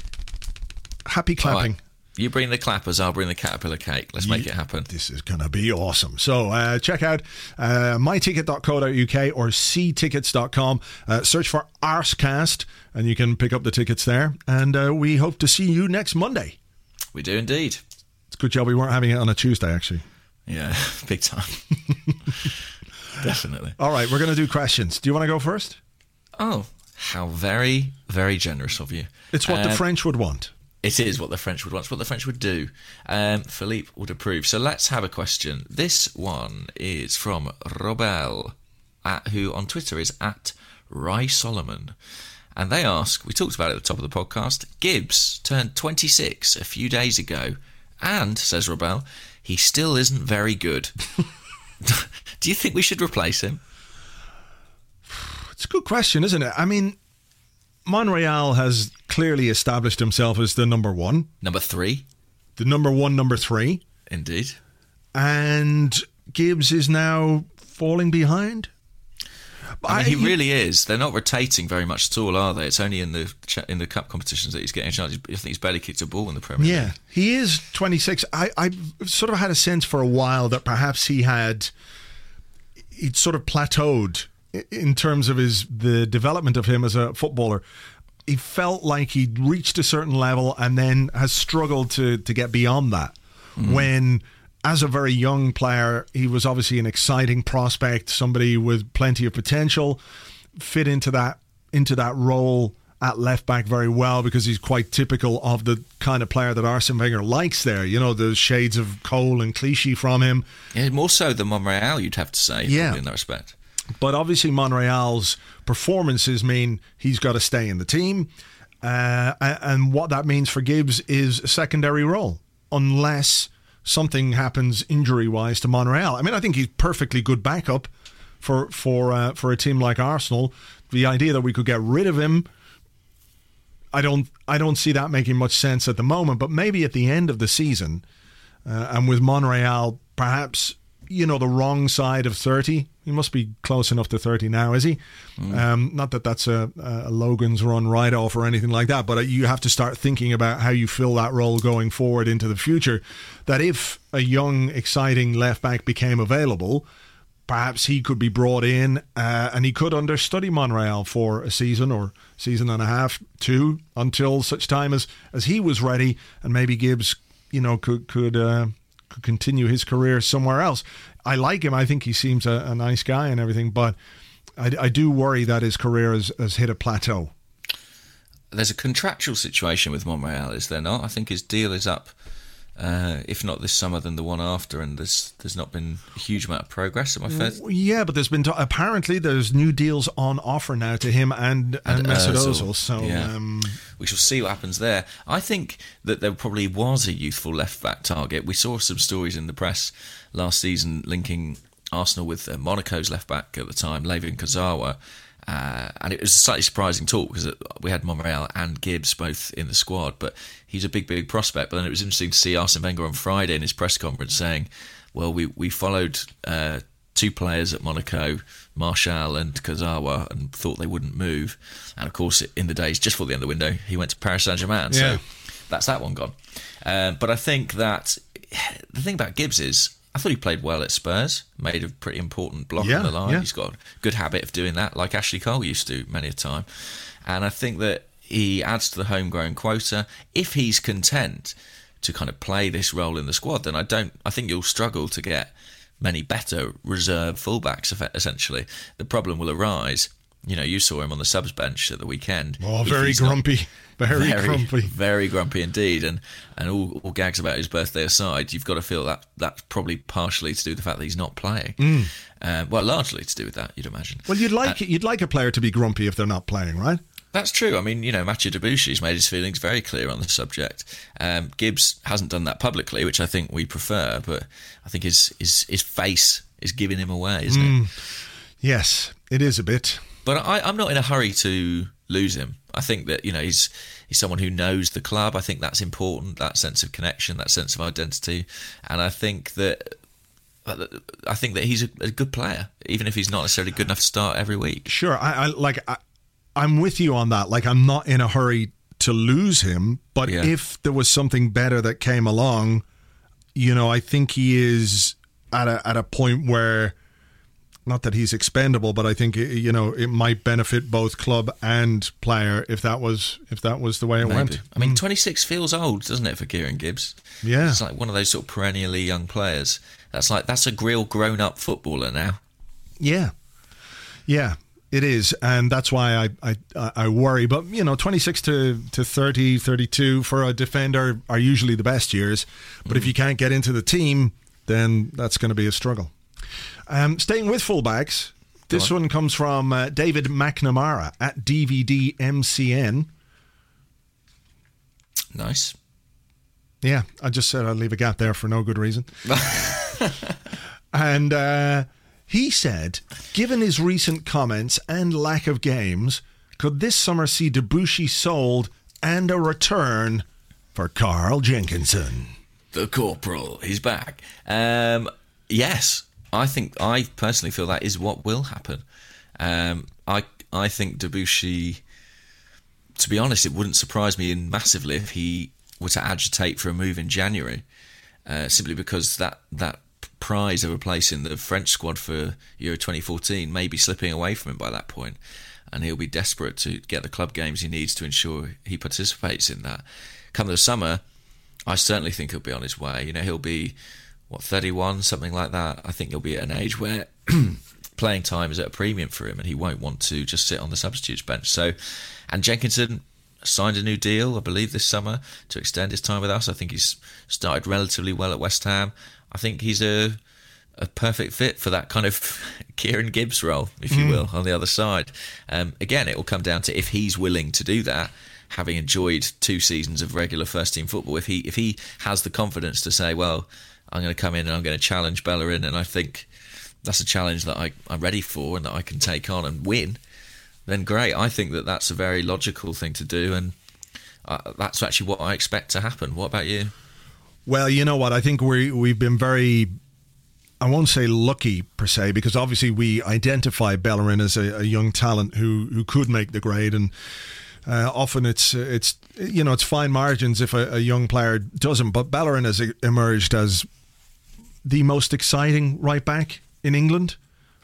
happy clapping. Right. You bring the clappers, I'll bring the caterpillar cake. Let's make yeah, it happen. This is going to be awesome. So uh, check out uh, my ticket dot co dot uk or see tickets dot com. Uh, search for Arsecast and you can pick up the tickets there. And uh, we hope to see you next Monday. We do indeed. It's a good job we weren't having it on a Tuesday, actually. Yeah, big time. Definitely. All right, we're going to do questions. Do you want to go first? Oh, how very, very generous of you. It's what um, the French would want. It is what the French would want. It's what the French would do. Um, Philippe would approve. So let's have a question. This one is from Robel, at, who on Twitter is at Ry Solomon. And they ask, we talked about it at the top of the podcast, Gibbs turned twenty-six a few days ago. And, says Robel, he still isn't very good. Do you think we should replace him? It's a good question, isn't it? I mean, Monreal has clearly established himself as the number one. Number three. The number one, number three. Indeed. And Gibbs is now falling behind. I mean, he really is. They're not rotating very much at all, are they? It's only in the in the cup competitions that he's getting a chance. I think he's barely kicked a ball in the Premier League. Yeah, he is twenty-six. I, I sort of had a sense for a while that perhaps he had, he'd sort of plateaued in terms of his the development of him as a footballer. He felt like he'd reached a certain level and then has struggled to, to get beyond that. Mm. When, as a very young player, he was obviously an exciting prospect, somebody with plenty of potential, fit into that into that role at left back very well because he's quite typical of the kind of player that Arsene Wenger likes there. You know, the shades of Cole and Clichy from him. Yeah, more so than Monreal, you'd have to say, yeah. in that respect. But obviously Monreal's performances mean he's got to stay in the team. Uh, and what that means for Gibbs is a secondary role, unless something happens injury-wise to Monreal. I mean, I think he's perfectly good backup for for uh, for a team like Arsenal. The idea that we could get rid of him, I don't I don't see that making much sense at the moment. But maybe at the end of the season, uh, and with Monreal perhaps, you know, the wrong side of thirty. He must be close enough to thirty now, is he? Mm. Um, not that that's a, a Logan's Run write-off or anything like that, but you have to start thinking about how you fill that role going forward into the future. That if a young, exciting left-back became available, perhaps he could be brought in uh, and he could understudy Monreal for a season or season and a half, two, until such time as, as he was ready, and maybe Gibbs, you know, could could uh, could continue his career somewhere else. I like him. I think he seems a, a nice guy and everything, but I, I do worry that his career has, has hit a plateau. There's a contractual situation with Monreal, is there not? I think his deal is up, uh, if not this summer, then the one after, and there's there's not been a huge amount of progress. Am I fair? Yeah, but there's been t- apparently there's new deals on offer now to him and and, and Mesut Ozil. So yeah. um, we shall see what happens there. I think that there probably was a youthful left back target. We saw some stories in the press last season linking Arsenal with uh, Monaco's left back at the time, Layvin Kurzawa. Uh, and it was a slightly surprising talk because we had Monreal and Gibbs both in the squad, but he's a big, big prospect. But then it was interesting to see Arsene Wenger on Friday in his press conference saying, well, we, we followed uh, two players at Monaco, Martial and Kurzawa, and thought they wouldn't move. And of course, in the days just before the end of the window, he went to Paris Saint-Germain. Yeah. So that's that one gone. Uh, but I think that the thing about Gibbs is, I thought he played well at Spurs, made a pretty important block yeah, on the line. Yeah. He's got a good habit of doing that, like Ashley Cole used to many a time. And I think that he adds to the homegrown quota. If he's content to kind of play this role in the squad, then I don't. I think you'll struggle to get many better reserve fullbacks, essentially. The problem will arise. You know, you saw him on the subs bench at the weekend. Oh, very grumpy. Not, very, very grumpy. Very grumpy indeed. And and all, all gags about his birthday aside, you've got to feel that that's probably partially to do with the fact that he's not playing. Mm. Uh, well, largely to do with that, you'd imagine. Well, you'd like uh, you'd like a player to be grumpy if they're not playing, right? That's true. I mean, you know, Mathieu Debuchy's made his feelings very clear on the subject. Um, Gibbs hasn't done that publicly, which I think we prefer, but I think his his, his face is giving him away, isn't mm. it? Yes, it is a bit. But I, I'm not in a hurry to lose him. I think that, you know, he's he's someone who knows the club. I think that's important, that sense of connection, that sense of identity. And I think that I think that he's a, a good player, even if he's not necessarily good enough to start every week. Sure, I, I like I, I'm with you on that. Like, I'm not in a hurry to lose him, but yeah. if there was something better that came along, you know, I think he is at a at a point where, not that he's expendable, but I think, you know, it might benefit both club and player if that was if that was the way it Maybe. went. I mean, mm. twenty-six feels old, doesn't it, for Kieran Gibbs? Yeah, it's like one of those sort of perennially young players. That's like that's a real grown-up footballer now. Yeah, yeah, it is, and that's why I I, I worry. But you know, twenty-six to, to thirty, thirty-two for a defender are usually the best years. But mm. if you can't get into the team, then that's going to be a struggle. Um, staying with fullbacks, this on. one comes from uh, David McNamara at D V D M C N. Nice. Yeah, I just said I'd leave a gap there for no good reason. And uh, he said, given his recent comments and lack of games, could this summer see Debuchy sold and a return for Carl Jenkinson? The Corporal, he's back. Um, yes. I think I personally feel that is what will happen. Um, I I think Debuchy, to be honest, it wouldn't surprise me massively if he were to agitate for a move in January, uh, simply because that that prize of a place in the French squad for Euro twenty fourteen may be slipping away from him by that point, and he'll be desperate to get the club games he needs to ensure he participates in that. Come the summer, I certainly think he'll be on his way. You know, he'll be, what, thirty-one, something like that. I think he'll be at an age where playing time is at a premium for him and he won't want to just sit on the substitutes bench. So, and Jenkinson signed a new deal, I believe, this summer to extend his time with us. I think he's started relatively well at West Ham. I think he's a a perfect fit for that kind of Kieran Gibbs role, if you mm. will, on the other side. Um, again, it will come down to if he's willing to do that, having enjoyed two seasons of regular first-team football. If he if he has the confidence to say, well, I'm going to come in and I'm going to challenge Bellerin, and I think that's a challenge that I, I'm ready for and that I can take on and win, then great. I think that that's a very logical thing to do, and uh, that's actually what I expect to happen. What about you? Well, you know what? I think we we've been very, I won't say lucky per se, because obviously we identify Bellerin as a, a young talent who, who could make the grade, and uh, often it's it's you know it's fine margins if a, a young player doesn't. But Bellerin has emerged as the most exciting right back in England.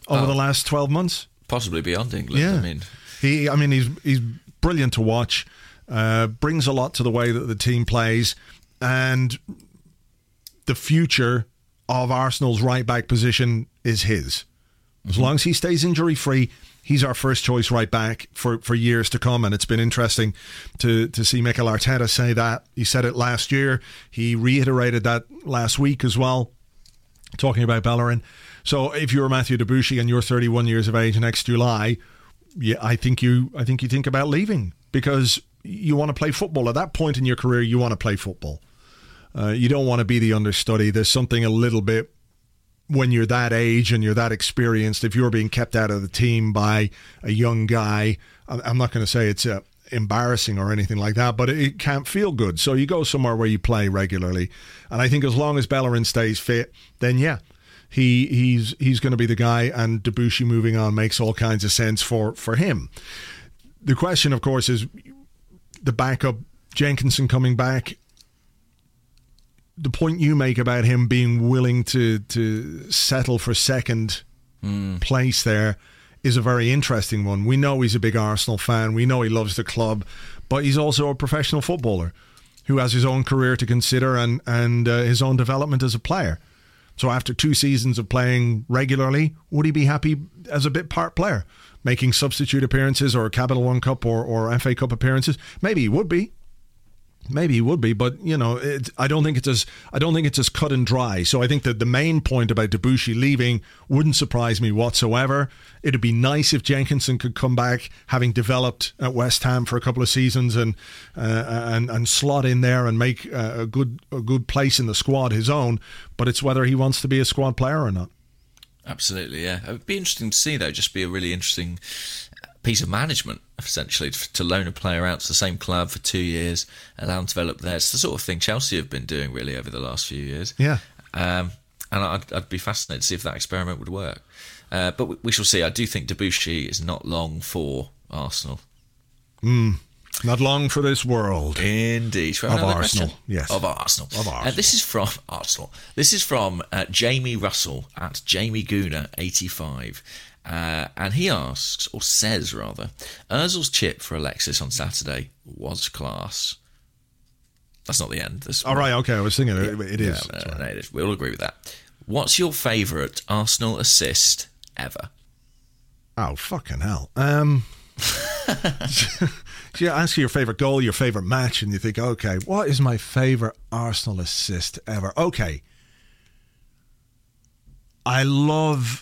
over oh, the last twelve months. Possibly beyond England. Yeah. I mean, he. I mean, he's he's brilliant to watch. Uh, brings a lot to the way that the team plays, and the future of Arsenal's right back position is his. As mm-hmm. long as he stays injury free, he's our first choice right back for, for years to come. And it's been interesting to, to see Mikel Arteta say that. He said it last year. He reiterated that last week as well, talking about Bellerin. So if you're Mathieu Debuchy and you're thirty-one years of age next July, yeah, I think you I think you think about leaving, because you want to play football. At that point in your career, you want to play football. Uh, you don't want to be the understudy. There's something a little bit, when you're that age and you're that experienced, if you're being kept out of the team by a young guy, I'm not going to say it's uh, embarrassing or anything like that, but it can't feel good. So you go somewhere where you play regularly. And I think as long as Bellerin stays fit, then yeah, he he's he's going to be the guy, and Debuchy moving on makes all kinds of sense for, for him. The question, of course, is the backup, Jenkinson coming back. The point you make about him being willing to to settle for second mm. place there is a very interesting one. We know he's a big Arsenal fan. We know he loves the club, but he's also a professional footballer who has his own career to consider and, and uh, his own development as a player. So after two seasons of playing regularly, would he be happy as a bit part player, making substitute appearances or Capital One Cup or, or F A Cup appearances? Maybe he would be. Maybe he would be, but you know, it, I don't think it's as I don't think it's as cut and dry. So I think that the main point about Debuchy leaving wouldn't surprise me whatsoever. It'd be nice if Jenkinson could come back, having developed at West Ham for a couple of seasons, and uh, and and slot in there and make uh, a good a good place in the squad his own. But it's whether he wants to be a squad player or not. Absolutely, yeah. It would be interesting to see, though. Just be a really interesting piece of management, essentially, to loan a player out to the same club for two years, allow them to develop there. It's the sort of thing Chelsea have been doing really over the last few years. Yeah. Um, and I'd, I'd be fascinated to see if that experiment would work. Uh, but we, we shall see. I do think Debuchy is not long for Arsenal. Mm, not long for this world. Indeed. Of Arsenal, question? yes. Of Arsenal. Of Arsenal. Uh, this is from Arsenal. This is from uh, Jamie Russell at Jamie Gooner eighty-five. Uh, and he asks, or says rather, Ozil's chip for Alexis on Saturday was class. That's not the end. That's All right, okay, I was thinking yeah, it, it is. Yeah, no, no, it is. We all agree with that. What's your favourite Arsenal assist ever? Oh, fucking hell. Um, you ask your favourite goal, your favourite match, and you think, okay, what is my favourite Arsenal assist ever? Okay. I love...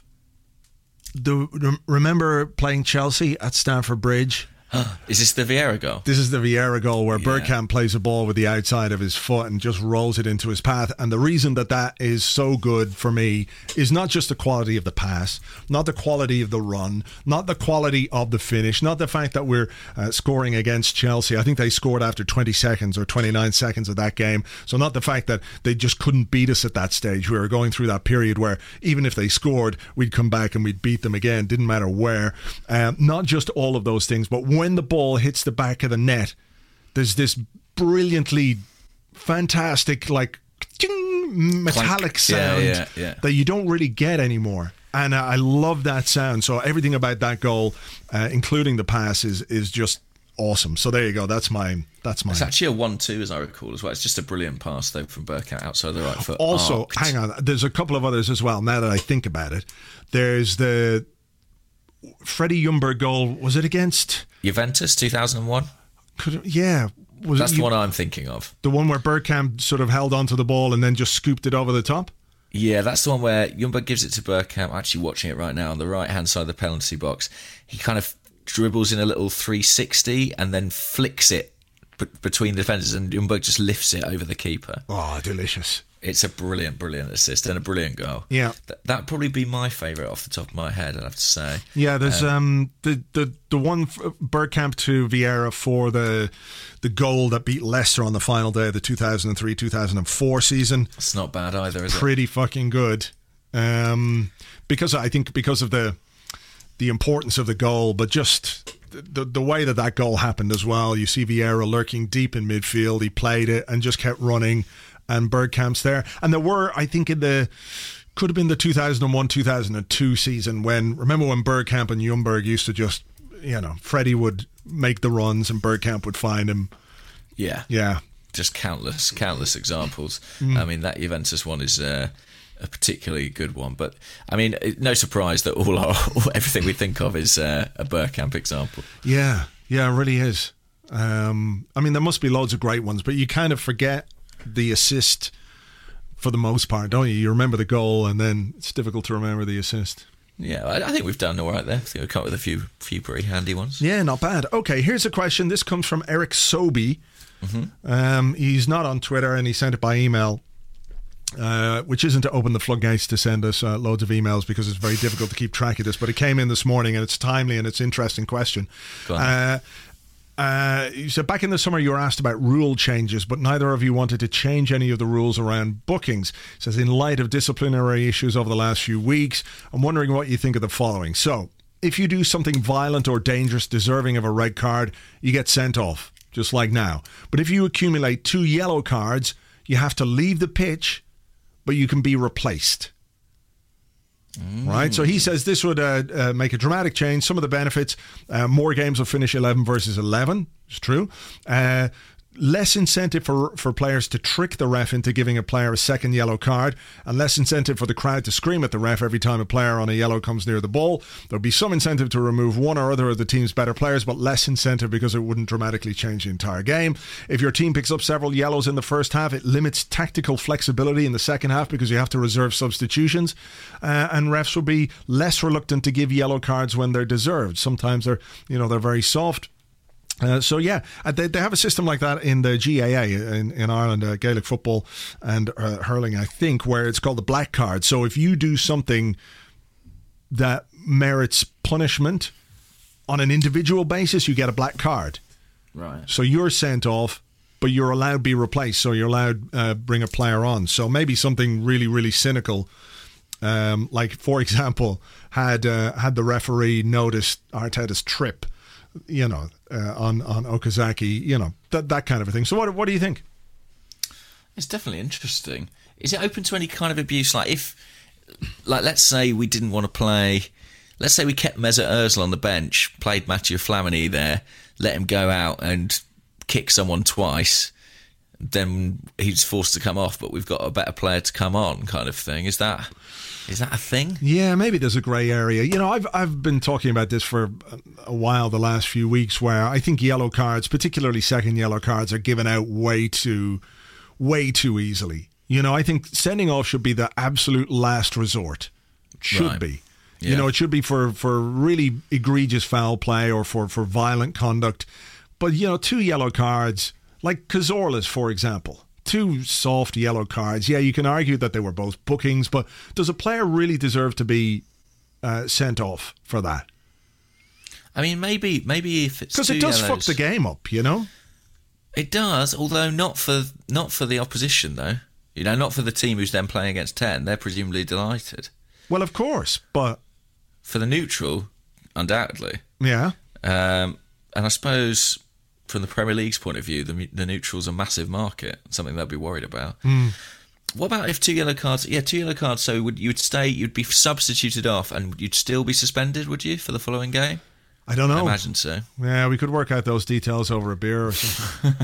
The, remember playing Chelsea at Stamford Bridge? Is this the Vieira goal? This is the Vieira goal where yeah. Bergkamp plays a ball with the outside of his foot and just rolls it into his path. And the reason that that is so good for me is not just the quality of the pass, not the quality of the run, not the quality of the finish, not the fact that we're uh, scoring against Chelsea. I think they scored after twenty seconds or twenty-nine seconds of that game. So not the fact that they just couldn't beat us at that stage. We were going through that period where even if they scored, we'd come back and we'd beat them again. Didn't matter where. Um, not just all of those things, but when When the ball hits the back of the net, there's this brilliantly fantastic, like, metallic Clank. sound yeah, yeah, yeah. that you don't really get anymore. And uh, I love that sound. So everything about that goal, uh, including the pass, is is just awesome. So there you go. That's my that's my. It's actually a one two, as I recall, as well. It's just a brilliant pass, though, from Bergkamp outside the right foot. Also, Arced. hang on. There's a couple of others as well, now that I think about it. There's the Freddie Ljungberg goal. Was it against Juventus two thousand one? Could it, yeah. Was That's it, the one I'm thinking of. The one where Bergkamp sort of held onto the ball and then just scooped it over the top? Yeah, that's the one where Ljungberg gives it to Bergkamp. I'm actually watching it right now on the right-hand side of the penalty box. He kind of dribbles in a little three sixty and then flicks it b- between the defenders, and Ljungberg just lifts it over the keeper. Oh, delicious. It's a brilliant, brilliant assist and a brilliant goal. Yeah. Th- that'd probably be my favourite off the top of my head, I'd have to say. Yeah, there's um, um the, the, the one Bergkamp to Vieira for the the goal that beat Leicester on the final day of the two thousand three two thousand four season. It's not bad either, is Pretty it? Pretty fucking good. Um, because I think because of the the importance of the goal, but just the the way that that goal happened as well. You see Vieira lurking deep in midfield. He played it and just kept running. And Bergkamp's there. And there were, I think, in the could have been the two thousand one two thousand two season when, remember when Bergkamp and Ljungberg used to just, you know, Freddie would make the runs and Bergkamp would find him. Yeah. Yeah. Just countless, countless examples. Mm. I mean, that Juventus one is uh, a particularly good one. But, I mean, no surprise that all our everything we think of is uh, a Bergkamp example. Yeah. Yeah, it really is. Um, I mean, there must be loads of great ones, but you kind of forget the assist for the most part, don't you? You remember the goal, and then it's difficult to remember the assist. Yeah, I, I think we've done all right there. I think we've come up with a few, few pretty handy ones. Yeah, not bad. Okay, here's a question. This comes from Eric Sobey. Mm-hmm. Um, he's not on Twitter, and he sent it by email, uh, which isn't to open the floodgates to send us uh, loads of emails because it's very difficult to keep track of this, but it came in this morning, and it's timely and it's an interesting question. Go on. Uh, Uh, you said back in the summer you were asked about rule changes, but neither of you wanted to change any of the rules around bookings. It says, in light of disciplinary issues over the last few weeks, I'm wondering what you think of the following. So, if you do something violent or dangerous deserving of a red card, you get sent off, just like now. But if you accumulate two yellow cards, you have to leave the pitch, but you can be replaced. Mm. Right, so he says this would uh, uh, make a dramatic change. Some of the benefits: uh, more games will finish eleven versus eleven. It's true. Uh, less incentive for for players to trick the ref into giving a player a second yellow card, and less incentive for the crowd to scream at the ref every time a player on a yellow comes near the ball. There'll be some incentive to remove one or other of the team's better players, but less incentive because it wouldn't dramatically change the entire game. If your team picks up several yellows in the first half, it limits tactical flexibility in the second half because you have to reserve substitutions, uh, and refs will be less reluctant to give yellow cards when they're deserved. Sometimes they're, you know, they're very soft. Uh, so yeah, uh, they, they have a system like that in the G A A in, in Ireland, uh, Gaelic football and uh, hurling, I think, where it's called the black card. So if you do something that merits punishment on an individual basis, you get a black card. Right. So you're sent off, but you're allowed to be replaced. So you're allowed to uh, bring a player on. So maybe something really, really cynical. Um, like, for example, had uh, had the referee noticed Arteta's trip, you know, uh, on on Okazaki, you know, that that kind of a thing. So what what do you think? It's definitely interesting. Is it open to any kind of abuse? Like if, like let's say we didn't want to play, let's say we kept Mesut Ozil on the bench, played Mathieu Flamini there, let him go out and kick someone twice, then he's forced to come off, but we've got a better player to come on, kind of thing. Is that is that a thing? Yeah, maybe there's a grey area. You know, I've I've been talking about this for a while the last few weeks, where I think yellow cards, particularly second yellow cards, are given out way too, way too easily. You know, I think sending off should be the absolute last resort. Should Right. be. Yeah. You know, it should be for, for really egregious foul play or for, for violent conduct. But, you know, two yellow cards, like Cazorla's, for example. Two soft yellow cards. Yeah, you can argue that they were both bookings, but does a player really deserve to be uh, sent off for that? I mean, maybe maybe if it's Because two it does yellows, fuck the game up, you know? It does, although not for not for the opposition though. You know, not for the team who's then playing against ten. They're presumably delighted. Well, of course, but... For the neutral, undoubtedly. Yeah. Um, and I suppose from the Premier League's point of view, the, the neutral's a massive market, something they'll be worried about. Mm. What about if two yellow cards? Yeah, two yellow cards. So would you would stay? You'd be substituted off, and you'd still be suspended, would you, for the following game? I don't know. I imagine so. Yeah, we could work out those details over a beer or something.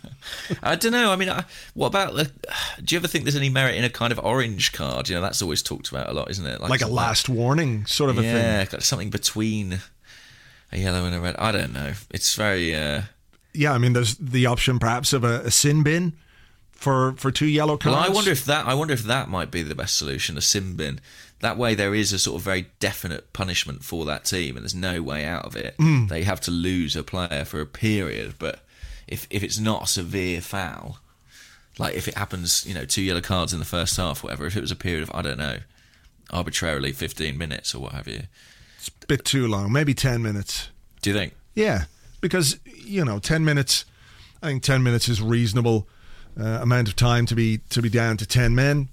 I don't know. I mean, I, what about the... Do you ever think there's any merit in a kind of orange card? You know, that's always talked about a lot, isn't it? Like, like a last warning sort of a yeah, thing. Yeah, something between a yellow and a red. I don't know. It's very... Uh, yeah, I mean, there's the option perhaps of a, a sin bin for, for two yellow cards. Well, I wonder if that I wonder if that might be the best solution, a sin bin. That way there is a sort of very definite punishment for that team and there's no way out of it. Mm. They have to lose a player for a period, but if if it's not a severe foul, like if it happens, you know, two yellow cards in the first half, whatever, if it was a period of, I don't know, arbitrarily fifteen minutes or what have you. It's a bit too long, maybe ten minutes. Do you think? Yeah, because, you know, ten minutes, I think ten minutes is reasonable uh, amount of time to be to be down to ten men.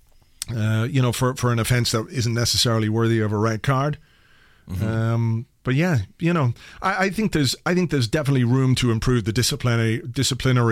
Uh, you know, for, for an offence that isn't necessarily worthy of a red card. Mm-hmm. Um, but yeah, you know, I, I think there's I think there's definitely room to improve the disciplinary disciplinary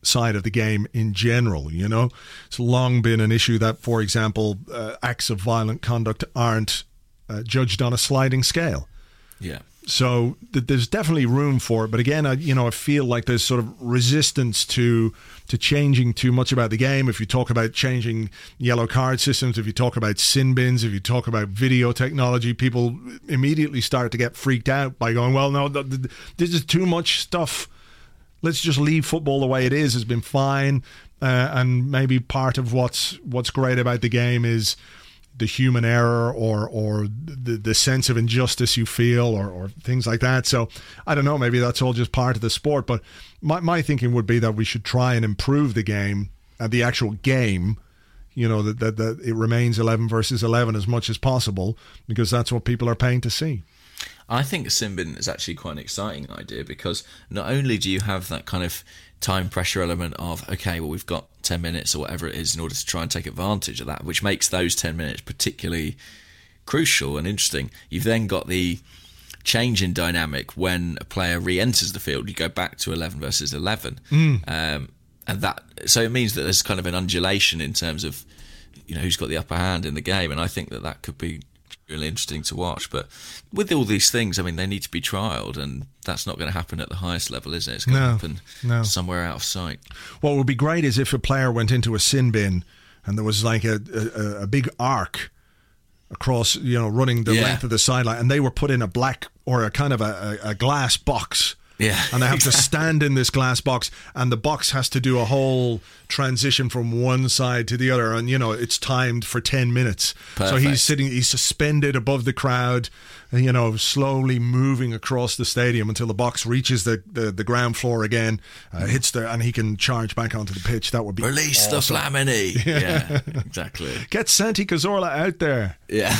side of the game in general. You know, it's long been an issue that, for example, uh, acts of violent conduct aren't uh, judged on a sliding scale. Yeah. So th- there's definitely room for it, but again, I, you know, I feel like there's sort of resistance to to changing too much about the game. If you talk about changing yellow card systems, if you talk about sin bins, if you talk about video technology, people immediately start to get freaked out by going, "Well, no, th- th- this is too much stuff. Let's just leave football the way it is. Has been fine." Uh, and maybe part of what's what's great about the game is the human error or or the, the sense of injustice you feel or, or things like that. So I don't know, maybe that's all just part of the sport, but my, my thinking would be that we should try and improve the game, uh, the actual game, you know, that, that, that it remains eleven versus eleven as much as possible, because that's what people are paying to see. I think sin bin is actually quite an exciting idea, because not only do you have that kind of time pressure element of, okay, well, we've got ten minutes or whatever it is in order to try and take advantage of that, which makes those ten minutes particularly crucial and interesting. You've then got the change in dynamic when a player re-enters the field. You go back to eleven versus eleven. Mm. Um, and that, so it means that there's kind of an undulation in terms of, you know, who's got the upper hand in the game. And I think that that could be really interesting to watch. But with all these things, I mean, they need to be trialled, and that's not going to happen at the highest level, is it? It's going no, to happen no. somewhere out of sight. What would be great is if a player went into a sin bin and there was like a, a, a big arc across, you know, running the yeah. length of the sideline, and they were put in a black or a kind of a, a glass box. Yeah, and they have exactly. to stand in this glass box, and the box has to do a whole transition from one side to the other, and you know it's timed for ten minutes. Perfect. So he's sitting, he's suspended above the crowd, and, you know, slowly moving across the stadium until the box reaches the, the, the ground floor again, uh, hits there, and he can charge back onto the pitch. That would be release awesome. the Flamini. Yeah. yeah, exactly. Get Santi Cazorla out there. Yeah,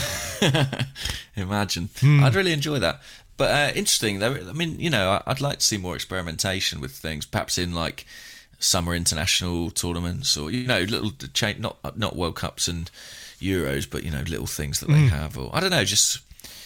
imagine. Hmm. I'd really enjoy that. But uh, interesting, though. I mean, you know, I'd like to see more experimentation with things, perhaps in like summer international tournaments, or, you know, little change, not not World Cups and Euros, but, you know, little things that they mm. have, or I don't know, just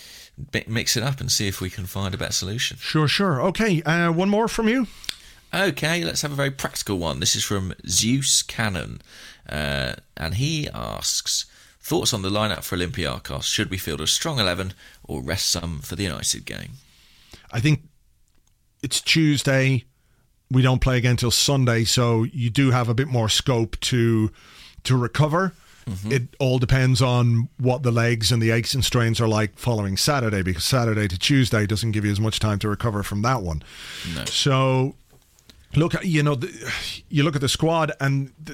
mix it up and see if we can find a better solution. Sure, sure. Okay, uh, one more from you. Okay, let's have a very practical one. This is from Zeus Cannon, uh, and he asks, thoughts on the lineup for Olympiacos? Should we field a strong eleven or rest some for the United game? I think it's Tuesday. We don't play again till Sunday, so you do have a bit more scope to to recover. Mm-hmm. It all depends on what the legs and the aches and strains are like following Saturday, because Saturday to Tuesday doesn't give you as much time to recover from that one. No. So, look, you know, the, you look at the squad, and the,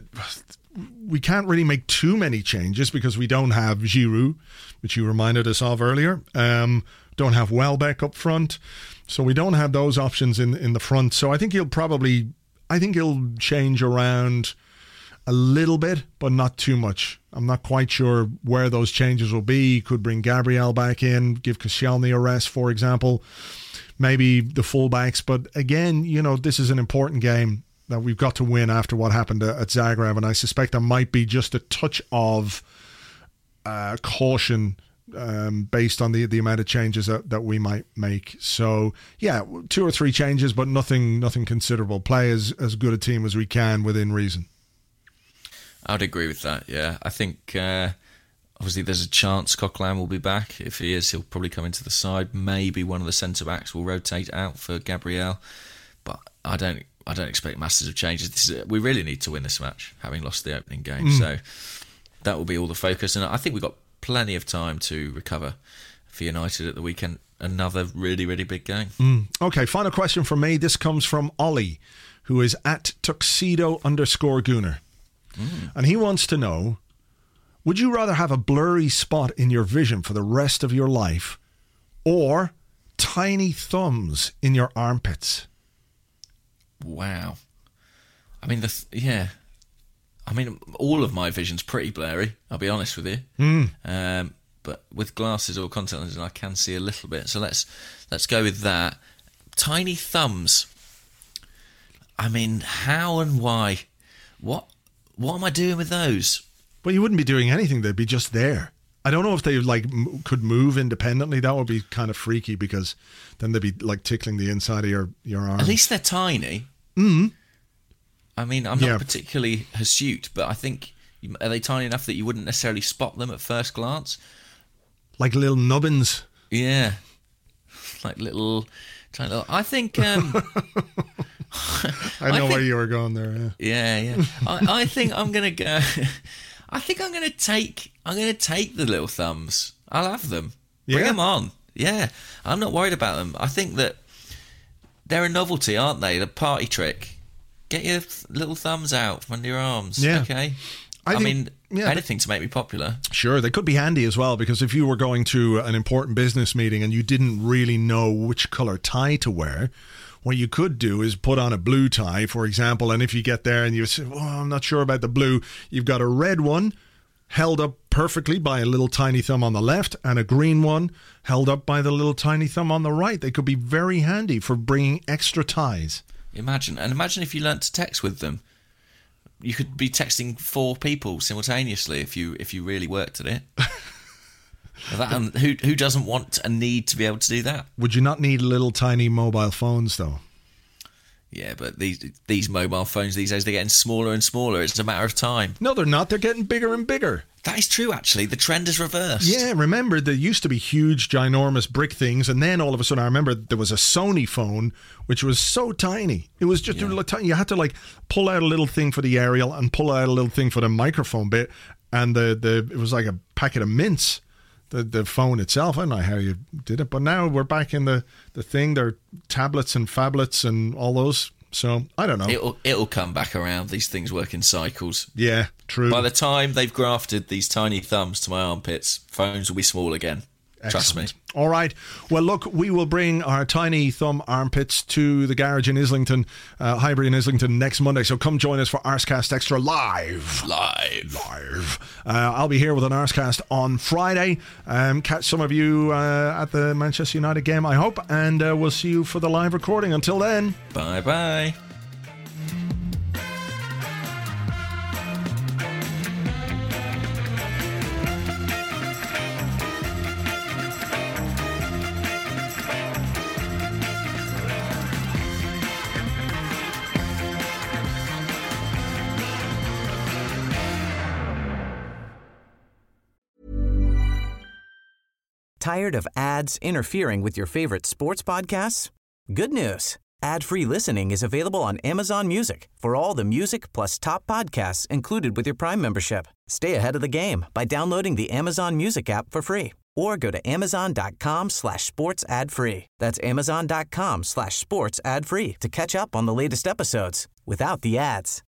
we can't really make too many changes because we don't have Giroud, which you reminded us of earlier. Um, don't have Welbeck up front, so we don't have those options in in the front. So I think he'll probably, I think he'll change around a little bit, but not too much. I'm not quite sure where those changes will be. He could bring Gabriel back in, give Koscielny a rest, for example. Maybe the fullbacks, but again, you know, this is an important game that we've got to win after what happened at Zagreb, and I suspect there might be just a touch of uh, caution um, based on the the amount of changes that, that we might make. So yeah, two or three changes, but nothing nothing considerable. Play as, as good a team as we can within reason. I'd agree with that, yeah. I think uh, obviously there's a chance Coquelin will be back. If he is, he'll probably come into the side. Maybe one of the centre-backs will rotate out for Gabriel, but I don't I don't expect massive changes. This is, we really need to win this match, having lost the opening game. Mm. So that will be all the focus. And I think we've got plenty of time to recover for United at the weekend. Another really, really big game. Mm. Okay, final question from me. This comes from Ollie, who is at tuxedo underscore Gooner. Mm. And he wants to know, would you rather have a blurry spot in your vision for the rest of your life or tiny thumbs in your armpits? Wow. I mean, the th- yeah. I mean, all of my vision's pretty blurry, I'll be honest with you. Mm. Um, but with glasses or contact lenses, I can see a little bit. So let's let's go with that. Tiny thumbs. I mean, how and why? What what am I doing with those? Well, you wouldn't be doing anything. They'd be just there. I don't know if they like m- could move independently. That would be kind of freaky because then they'd be like tickling the inside of your, your arm. At least they're tiny. Mm. I mean, I'm not Yeah. particularly hirsute, but I think, are they tiny enough that you wouldn't necessarily spot them at first glance? Like little nubbins. Yeah. Like little, tiny little. I think. Um, I know I think, where you were going there. Yeah, yeah, yeah. I, I think I'm gonna go. I think I'm gonna take. I'm gonna take the little thumbs. I'll have them. Bring Yeah? them on. Yeah, I'm not worried about them. I think that they're a novelty, aren't they? The party trick. Get your th- little thumbs out from under your arms. Yeah. Okay. I I, think- mean, yeah, anything to make me popular. Sure, they could be handy as well, because if you were going to an important business meeting and you didn't really know which colour tie to wear, what you could do is put on a blue tie, for example, and if you get there and you say, oh, I'm not sure about the blue, you've got a red one held up perfectly by a little tiny thumb on the left and a green one held up by the little tiny thumb on the right. They could be very handy for bringing extra ties. Imagine. And imagine if you learnt to text with them. You could be texting four people simultaneously if you if you really worked at it. that, um, who who doesn't want and need to be able to do that? Would you not need little tiny mobile phones, though? Yeah, but these these mobile phones these days, they're getting smaller and smaller. It's a matter of time. No, they're not. They're getting bigger and bigger. That is true, actually. The trend is reversed. Yeah, remember, there used to be huge, ginormous brick things, and then all of a sudden, I remember there was a Sony phone, which was so tiny. It was just, Yeah. tiny. You had to, like, pull out a little thing for the aerial and pull out a little thing for the microphone bit, and the, the it was like a packet of mints, the, the phone itself. I don't know how you did it, but now we're back in the, the thing. There are tablets and phablets and all those. So, I don't know. It'll, it'll come back around. These things work in cycles. Yeah, true. By the time they've grafted these tiny thumbs to my armpits, phones will be small again. Trust me. Excellent. All right. Well, look, we will bring our tiny thumb armpits to the garage in Islington, uh, Highbury in Islington next Monday. So come join us for Arscast Extra live. Live. Live. Uh, I'll be here with an Arscast on Friday. Um, catch some of you uh, at the Manchester United game, I hope. And uh, we'll see you for the live recording. Until then. Bye-bye. Tired of ads interfering with your favorite sports podcasts? Good news. Ad-free listening is available on Amazon Music for all the music plus top podcasts included with your Prime membership. Stay ahead of the game by downloading the Amazon Music app for free or go to amazon.com slash sports ad free. That's amazon.com slash sports ad free to catch up on the latest episodes without the ads.